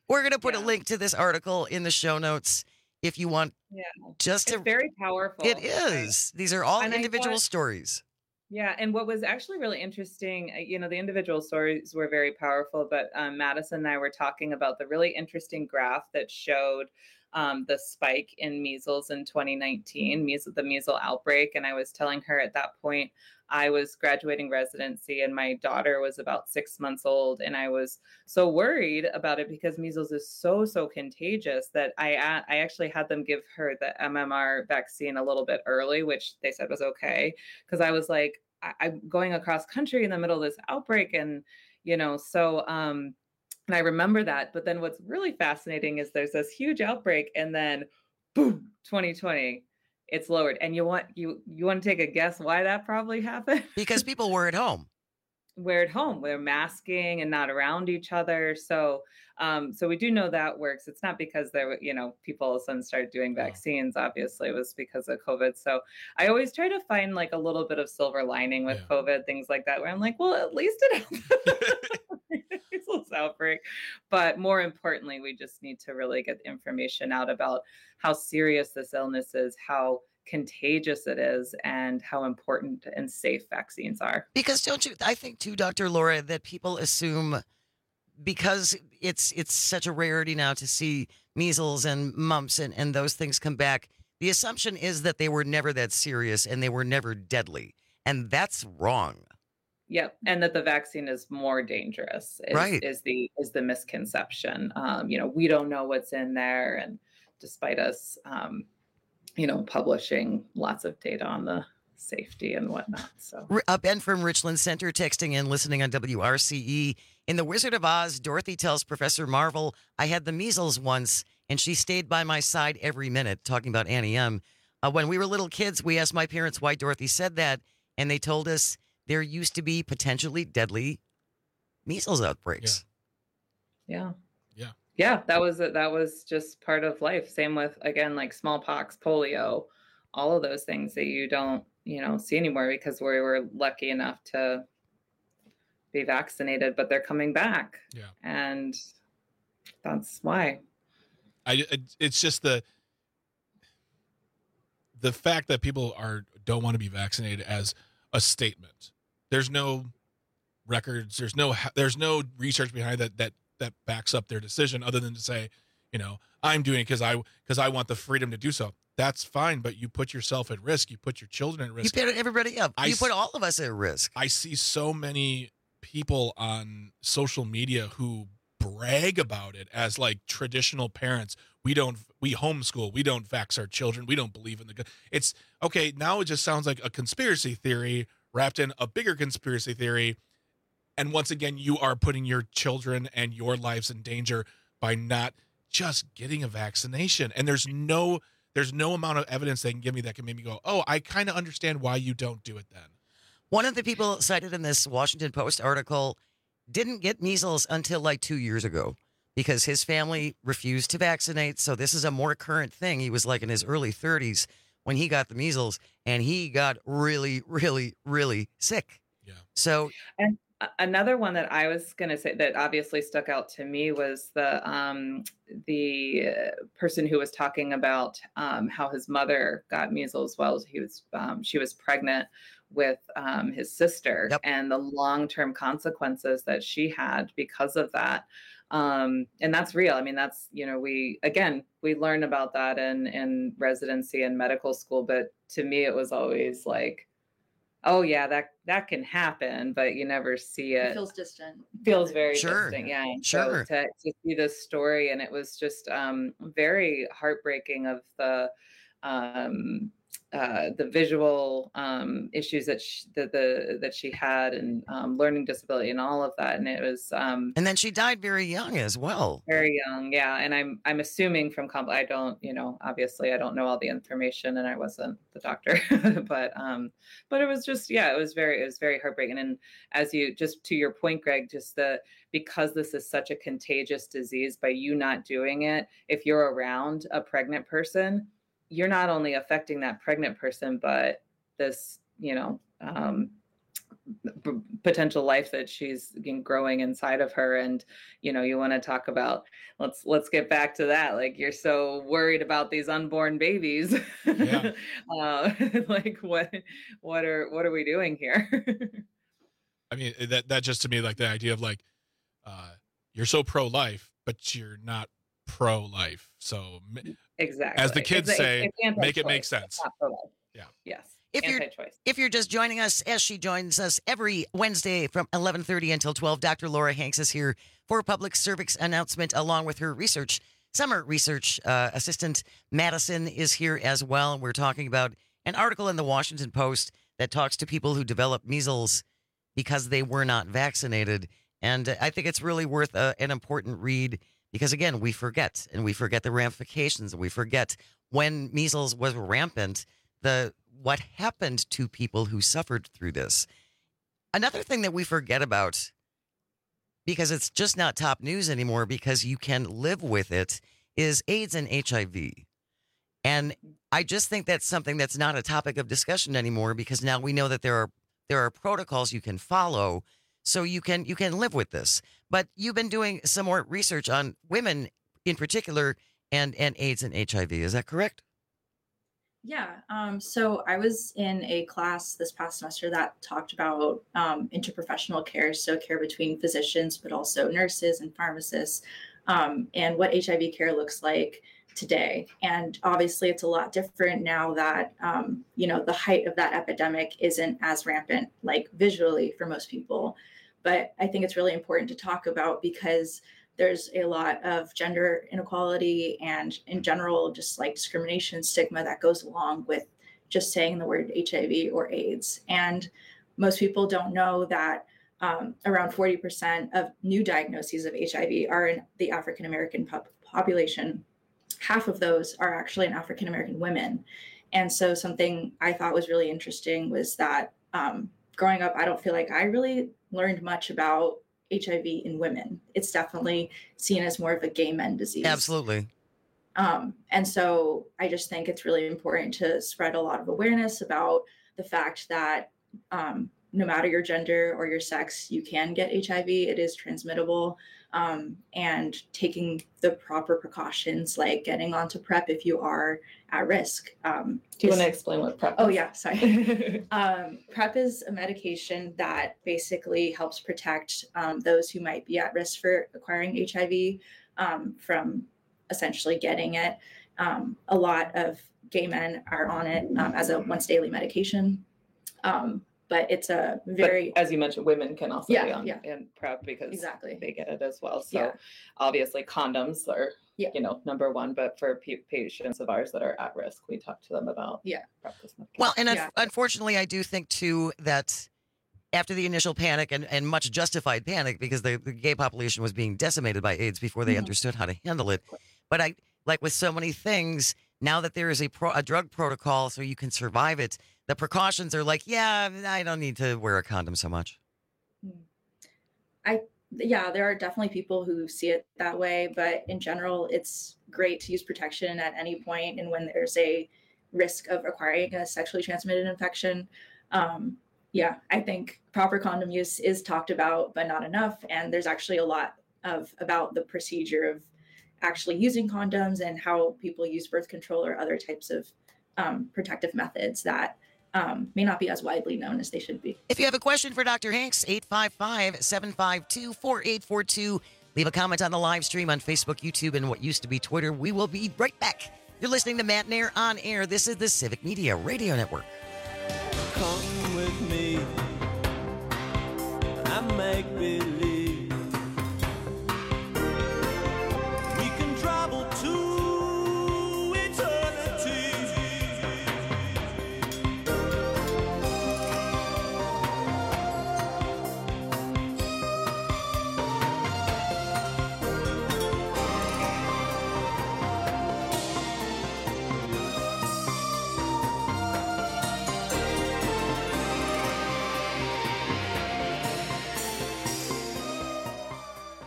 We're going to put yeah. a link to this article in the show notes if you want. Yeah, just it's to, very powerful. It is. These are all and individual thought, stories. Yeah, and what was actually really interesting, you know, the individual stories were very powerful, but um, Madison and I were talking about the really interesting graph that showed um, the spike in measles in twenty nineteen, measles, the measles outbreak. And I was telling her at that point, I was graduating residency and my daughter was about six months old. And I was so worried about it because measles is so, so contagious that I, I actually had them give her the M M R vaccine a little bit early, which they said was okay. Because I was like, I, I'm going across country in the middle of this outbreak. And, you know, so, um, and I remember that. But then what's really fascinating is there's this huge outbreak and then boom, twenty twenty. It's lowered. And you want you you want to take a guess why that probably happened? Because people were at home. We're at home. We're masking and not around each other. So um, so we do know that works. It's not because there were, you know, people all of a sudden started doing vaccines. Obviously, it was because of COVID. So I always try to find like a little bit of silver lining with yeah. COVID, things like that, where I'm like, well, at least it measles outbreak. But more importantly, we just need to really get the information out about how serious this illness is, how contagious it is, and how important and safe vaccines are. Because don't you, I think too, Doctor Laura, that people assume because it's it's such a rarity now to see measles and mumps and, and those things come back, the assumption is that they were never that serious and they were never deadly. And that's wrong. Yep, and that the vaccine is more dangerous is, right. is the is the misconception. Um, you know, we don't know what's in there, and despite us, um, you know, publishing lots of data on the safety and whatnot. So, uh, Ben from Richland Center texting in, listening on W R C E. In The Wizard of Oz, Dorothy tells Professor Marvel, "I had the measles once, and she stayed by my side every minute." Talking about Annie M. Uh, when we were little kids, we asked my parents why Dorothy said that, and they told us there used to be potentially deadly measles outbreaks. Yeah. Yeah. Yeah. That was, that was just part of life. Same with, again, like smallpox, polio, all of those things that you don't, you know, see anymore because we were lucky enough to be vaccinated, but they're coming back. Yeah. And that's why. I, it's just the, the fact that people are, don't want to be vaccinated as a statement. There's no records. There's no there's no research behind that that that backs up their decision, other than to say, you know, I'm doing it because I because I want the freedom to do so. That's fine, but you put yourself at risk. You put your children at risk. You put everybody up. I, you put all of us at risk. I see so many people on social media who brag about it as like traditional parents. We don't we homeschool. We don't vax our children. We don't believe in the. It's okay. Now it just sounds like a conspiracy theory wrapped in a bigger conspiracy theory. And once again, you are putting your children and your lives in danger by not just getting a vaccination. And there's no there's no amount of evidence they can give me that can make me go, oh, I kind of understand why you don't do it then. One of the people cited in this Washington Post article didn't get measles until like two years ago because his family refused to vaccinate. So this is a more current thing. He was like in his early thirties when he got the measles, and he got really, really, really sick. Yeah. So, and another one that I was going to say that obviously stuck out to me was the um, the person who was talking about um, how his mother got measles while he was um, she was pregnant with um, his sister, yep. and the long-term consequences that she had because of that. Um, and that's real. I mean, that's, you know, we, again, we learn about that in, in residency and medical school, but to me, it was always like, oh yeah, that, that can happen, but you never see it. It feels distant. Feels very sure. distant. Yeah. And sure. So to, to see this story, and it was just, um, very heartbreaking of the, um, uh, the visual um, issues that she, the, the that she had, and um, learning disability, and all of that, and it was. Um, and then she died very young as well. Very young, yeah. And I'm I'm assuming from compl- I don't, you know, obviously I don't know all the information, and I wasn't the doctor, but um, but it was just, yeah, it was very it was very heartbreaking. And as you just to your point, Greg, just the because this is such a contagious disease, by you not doing it, if you're around a pregnant person, you're not only affecting that pregnant person, but this, you know, um, p- potential life that she's growing inside of her. And, you know, you want to talk about, let's, let's get back to that. Like, you're so worried about these unborn babies. Yeah. uh, like what, what are, what are we doing here? I mean, that, that just to me, like the idea of like, uh, you're so pro-life, but you're not pro-life. So exactly, as the kids it's, say, it's make it make sense. Yeah. Yes. If you're, Anti-choice. if you're just joining us, as she joins us every Wednesday from eleven thirty until twelve, Doctor Laura Hanks is here for a public service announcement along with her research, summer research uh, assistant. Madison is here as well. We're talking about an article in the Washington Post that talks to people who developed measles because they were not vaccinated. And uh, I think it's really worth uh, an important read because, again, we forget, and we forget the ramifications, and we forget when measles was rampant, the what happened to people who suffered through this. Another thing that we forget about, because it's just not top news anymore because you can live with it, is AIDS and H I V. And I just think that's something that's not a topic of discussion anymore because now we know that there are there are protocols you can follow so you can you can live with this. But you've been doing some more research on women in particular and, and AIDS and H I V. Is that correct? Yeah. Um, so I was in a class this past semester that talked about um, interprofessional care, so care between physicians, but also nurses and pharmacists, um, and what H I V care looks like today. And obviously, it's a lot different now that, um, you know, the height of that epidemic isn't as rampant, like visually for most people. But I think it's really important to talk about because there's a lot of gender inequality and in general, just like discrimination, stigma that goes along with just saying the word H I V or AIDS. And most people don't know that um, around forty percent of new diagnoses of H I V are in the African-American pop- population. Half of those are actually in African-American women. And so something I thought was really interesting was that um, growing up, I don't feel like I really learned much about H I V in women. It's definitely seen as more of a gay men disease. Absolutely. Um, and so I just think it's really important to spread a lot of awareness about the fact that um, no matter your gender or your sex, you can get H I V. It is transmittable. Um, and taking the proper precautions, like getting onto PrEP if you are at risk. Um, Do you is- want to explain what PrEP Oh, is? yeah, sorry. um, PrEP is a medication that basically helps protect um, those who might be at risk for acquiring H I V um, from essentially getting it. Um, a lot of gay men are on it um, as a once daily medication. Um, but it's a very, but as you mentioned, women can also Yeah, be on yeah. in PrEP because Exactly. they get it as well. So Yeah. obviously condoms are, Yeah. you know, number one, but for pa- patients of ours that are at risk, we talk to them about Yeah. PrEP as much. Well, and un- Yeah. unfortunately, I do think, too, that after the initial panic and, and much justified panic because the, the gay population was being decimated by AIDS before they Mhm. understood how to handle it. But I, like with so many things, now that there is a, pro, a drug protocol so you can survive it, the precautions are like, yeah, I don't need to wear a condom so much. I yeah, there are definitely people who see it that way, but in general, it's great to use protection at any point. And when there's a risk of acquiring a sexually transmitted infection, um, yeah, I think proper condom use is talked about, but not enough. And there's actually a lot of about the procedure of actually using condoms and how people use birth control or other types of um, protective methods that um, may not be as widely known as they should be. If you have a question for Doctor Hanks, eight five five, seven five two, four eight four two. Leave a comment on the live stream on Facebook, YouTube, and what used to be Twitter. We will be right back. You're listening to Matt Nair on air. This is the Civic Media Radio Network. Come with me. I make believe we can travel to eternity.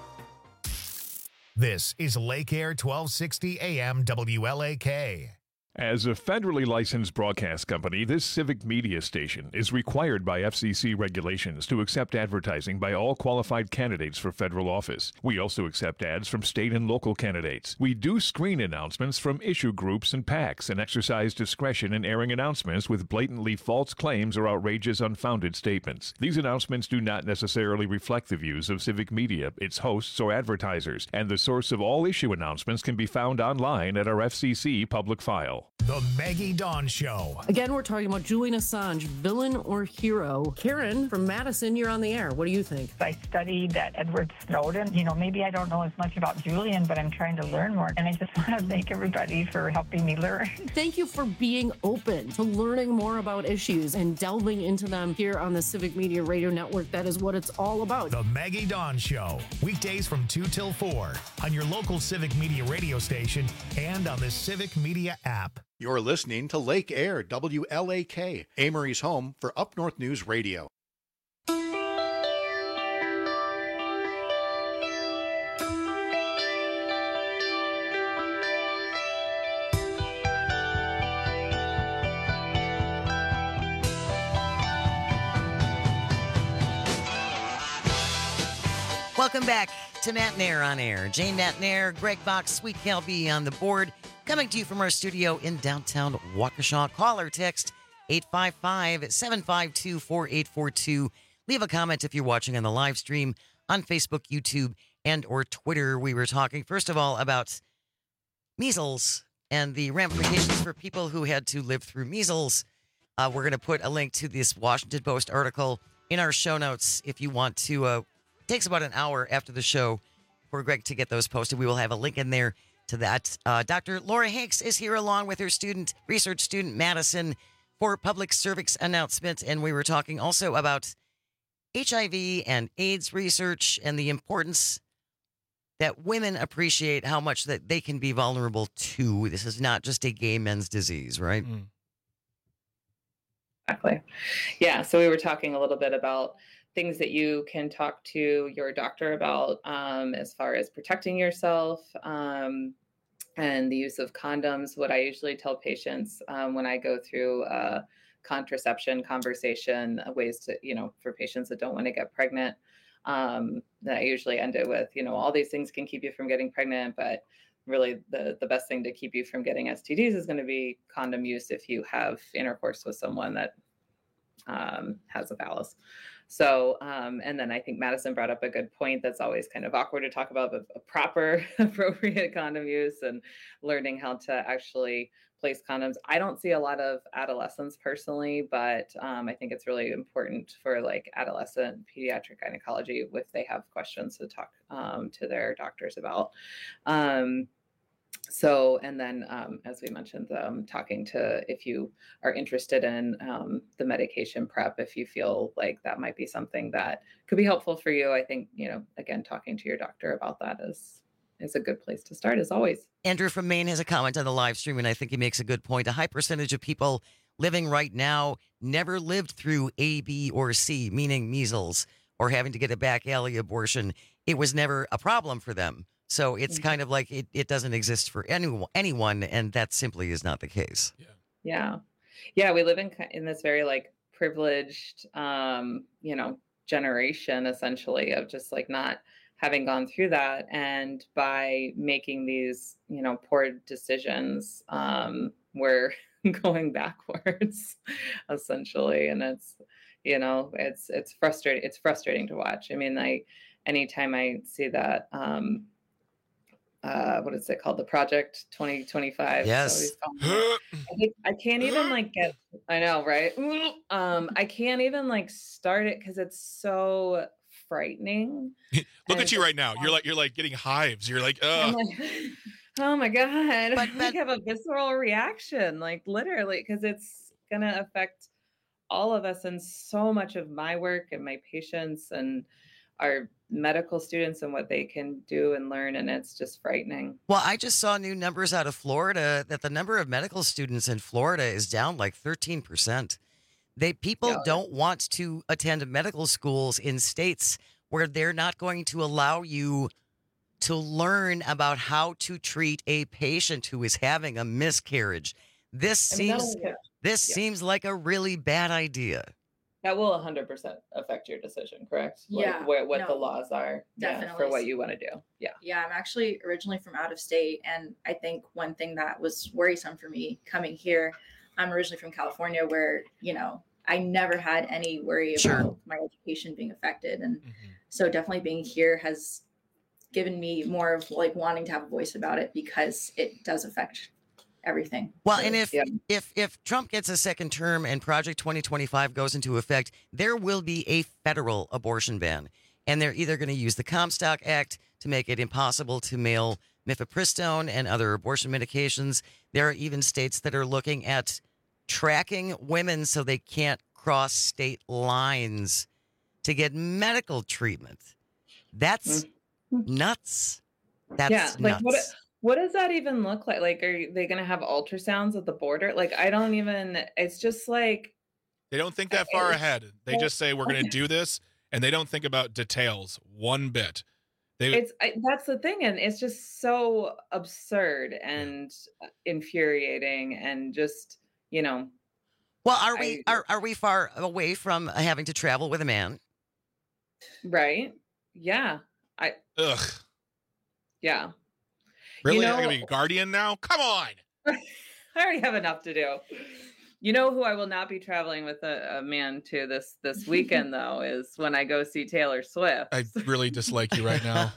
This is Lake Air twelve sixty A M W L A K. As a federally licensed broadcast company, this civic media station is required by F C C regulations to accept advertising by all qualified candidates for federal office. We also accept ads from state and local candidates. We do screen announcements from issue groups and PACs and exercise discretion in airing announcements with blatantly false claims or outrageous unfounded statements. These announcements do not necessarily reflect the views of civic media, its hosts, or advertisers, and the source of all issue announcements can be found online at our F C C public file. The Maggie Dawn Show. Again, we're talking about Julian Assange, villain or hero. Karen from Madison, you're on the air. What do you think? I studied that Edward Snowden. You know, maybe I don't know as much about Julian, but I'm trying to learn more. And I just want to thank everybody for helping me learn. Thank you for being open to learning more about issues and delving into them here on the Civic Media Radio Network. That is what it's all about. The Maggie Dawn Show. Weekdays from two till four on your local Civic Media radio station and on the Civic Media app. You're listening to Lake Air, W L A K, Amory's home for Up North News Radio. Welcome back to Matt Nair on Air. Jane Matt Nair, Greg Bach, Sweet Calby on the board. Coming to you from our studio in downtown Waukesha. Call or text eight five five, seven five two, four eight four two. Leave a comment if you're watching on the live stream on Facebook, YouTube, and or Twitter. We were talking, first of all, about measles and the ramifications for people who had to live through measles. Uh, we're going to put a link to this Washington Post article in our show notes if you want to. Uh, it takes about an hour after the show for Greg to get those posted. We will have a link in there to that. Uh, Doctor Laura Hanks is here along with her student, research student Madison, for public service announcement. And we were talking also about H I V and AIDS research and the importance that women appreciate how much that they can be vulnerable to. This is not just a gay men's disease, right? Mm. Exactly. Yeah. So we were talking a little bit about things that you can talk to your doctor about um, as far as protecting yourself um, and the use of condoms. What I usually tell patients um, when I go through a contraception conversation, uh, ways to, you know, for patients that don't want to get pregnant, um, that I usually end it with, you know, all these things can keep you from getting pregnant, but really the, the best thing to keep you from getting S T Ds is going to be condom use if you have intercourse with someone that um, has a phallus. So, um, and then I think Madison brought up a good point that's always kind of awkward to talk about, but a proper, appropriate condom use and learning how to actually place condoms. I don't see a lot of adolescents personally, but um, I think it's really important for like adolescent pediatric gynecology if they have questions to talk um, to their doctors about. Um, So, and then, um, as we mentioned, um, talking to, if you are interested in um, the medication prep, if you feel like that might be something that could be helpful for you, I think, you know, again, talking to your doctor about that is, is a good place to start, as always. Andrew from Maine has a comment on the live stream, and I think he makes a good point. A high percentage of people living right now never lived through A, B, or C, meaning measles, or having to get a back alley abortion. It was never a problem for them. So it's kind of like it, it doesn't exist for anyone, anyone, and that simply is not the case. Yeah. Yeah. Yeah. We live in, in this very like privileged, um, you know, generation essentially of just like not having gone through that. And by making these, you know, poor decisions, um, we're going backwards essentially. And it's, you know, it's, it's frustrating. It's frustrating to watch. I mean, I, anytime I see that, um, uh what is it called, the Project twenty twenty-five? Yes. I, I can't even like get, I know, right? um I can't even like start it because it's so frightening. Look at you right now, you're like you're like getting hives, you're like, oh like, oh my god, but, but, I have a visceral reaction, like literally, because it's gonna affect all of us and so much of my work and my patients and our medical students and what they can do and learn. And it's just frightening. Well, I just saw new numbers out of Florida that the number of medical students in Florida is down like thirteen percent. They people yeah. don't want to attend medical schools in states where they're not going to allow you to learn about how to treat a patient who is having a miscarriage. This I mean, seems that'll- this yeah. seems like a really bad idea. That will one hundred percent affect your decision, correct? Like Yeah, where, what the no, laws are yeah, for definitely. what you want to do. Yeah. Yeah, I'm actually originally from out of state. And I think one thing that was worrisome for me coming here, I'm originally from California where, you know, I never had any worry Sure. about my education being affected. And so definitely being here has given me more of like wanting to have a voice about it because it does affect everything. Well, So, and if yeah. if if Trump gets a second term and Project twenty twenty-five goes into effect, there will be a federal abortion ban. And they're either going to use the Comstock Act to make it impossible to mail mifepristone and other abortion medications. There are even states that are looking at tracking women so they can't cross state lines to get medical treatment. That's nuts. That's yeah. Like nuts. what what does that even look like? Like are they going to have ultrasounds at the border? Like I don't even it's just like They don't think that far ahead. They just say we're going to do this, and they don't think about details one bit. They it's I, that's the thing, and it's just so absurd and infuriating and just, you know. Well, are we are, are we far away from having to travel with a man? Right? Yeah. I Ugh. yeah. Really? You I'm know- going to be a guardian now? Come on. I already have enough to do. You know who I will not be traveling with a, a man to this this weekend though is when I go see Taylor Swift. I really dislike you right now.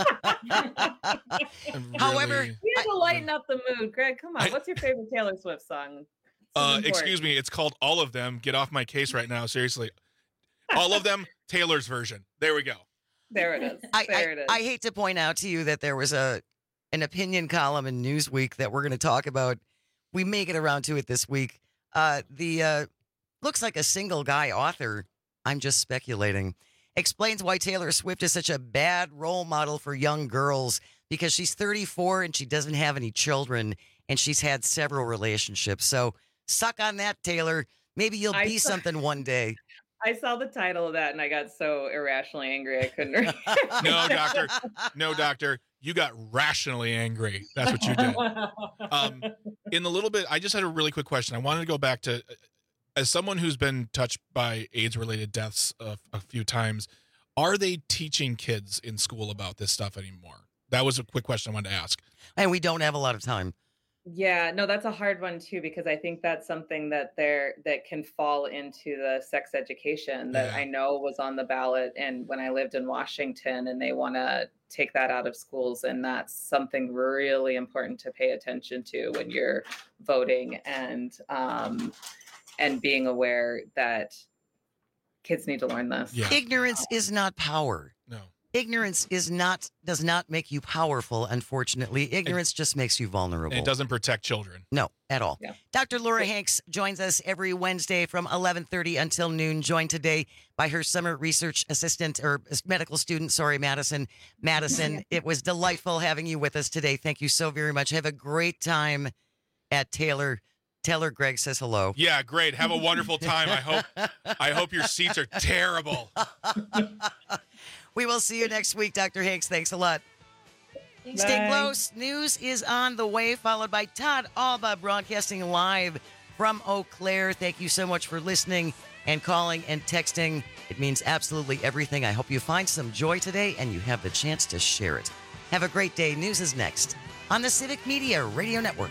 I'm However, really- You have to lighten up the mood, Greg. Come on, what's your favorite Taylor Swift song? uh, excuse me, it's called All of Them. Get off my case right now. Seriously. All of Them, Taylor's version. There we go. There it is. I, There I, it is. I hate to point out to you that there was a an opinion column in Newsweek that we're going to talk about. We may get around to it this week. Uh, the uh, looks like a single guy author. I'm just speculating. Explains why Taylor Swift is such a bad role model for young girls because she's thirty-four and she doesn't have any children and she's had several relationships. So suck on that, Taylor. Maybe you'll I be saw- something one day. I saw the title of that and I got so irrationally angry I couldn't read. No, doctor. No, doctor. You got rationally angry. That's what you did. Um, in the little bit, I just had a really quick question. I wanted to go back to, as someone who's been touched by AIDS-related deaths a, a few times, are they teaching kids in school about this stuff anymore? That was a quick question I wanted to ask. And we don't have a lot of time. Yeah, no, that's a hard one too, because I think that's something that there that can fall into the sex education that Yeah. I know was on the ballot and when I lived in Washington, and they want to take that out of schools, and that's something really important to pay attention to when you're voting and um and being aware that kids need to learn this. Ignorance is not power. No. Ignorance is not does not make you powerful, unfortunately. Ignorance just makes you vulnerable. And it doesn't protect children. No, at all. Yeah. Doctor Laura Hanks joins us every Wednesday from eleven thirty until noon, joined today by her summer research assistant or medical student, sorry, Madison. Madison, it was delightful having you with us today. Thank you so very much. Have a great time at Taylor. Tell her Greg says hello. Yeah, great. Have a wonderful time. I hope I hope your seats are terrible. We will see you next week, Doctor Hanks. Thanks a lot. Stay Bye. close. News is on the way, followed by Todd Alba broadcasting live from Eau Claire. Thank you so much for listening and calling and texting. It means absolutely everything. I hope you find some joy today and you have the chance to share it. Have a great day. News is next on the Civic Media Radio Network.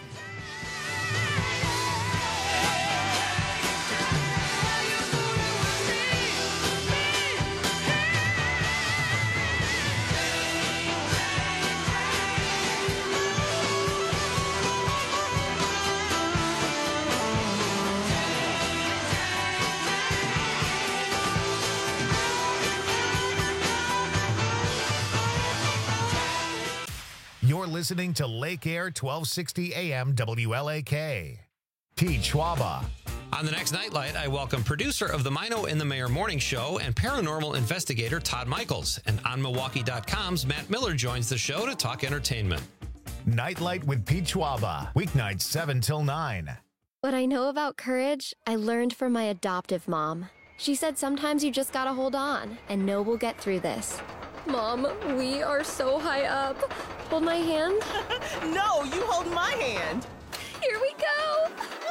You're listening to Lake Air twelve sixty A M W L A K. Pete Schwaba. On the next Nightlight, I welcome producer of the Mino and the Mayor Morning Show and paranormal investigator Todd Michaels. And on Milwaukee dot com's Matt Miller joins the show to talk entertainment. Nightlight with Pete Schwaba. Weeknights seven till nine. What I know about courage, I learned from my adoptive mom. She said sometimes you just gotta hold on and know we'll get through this. Mom, we are so high up. Hold my hand. No, you hold my hand. Here we go.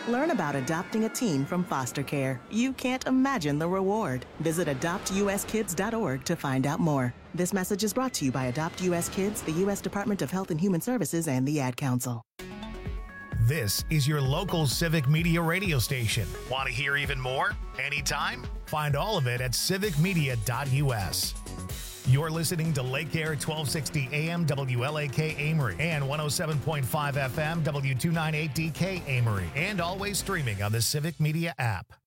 Learn about adopting a teen from foster care. You can't imagine the reward. Visit adopt u s kids dot org to find out more. This message is brought to you by Adopt U S Kids, the U S Department of Health and Human Services, and the Ad Council. This is your local Civic Media radio station. Want to hear even more? Anytime? Find all of it at civic media dot u s. You're listening to Lake Air twelve sixty A M W L A K Amory and one oh seven point five F M W two ninety-eight D K Amory, and always streaming on the Civic Media app.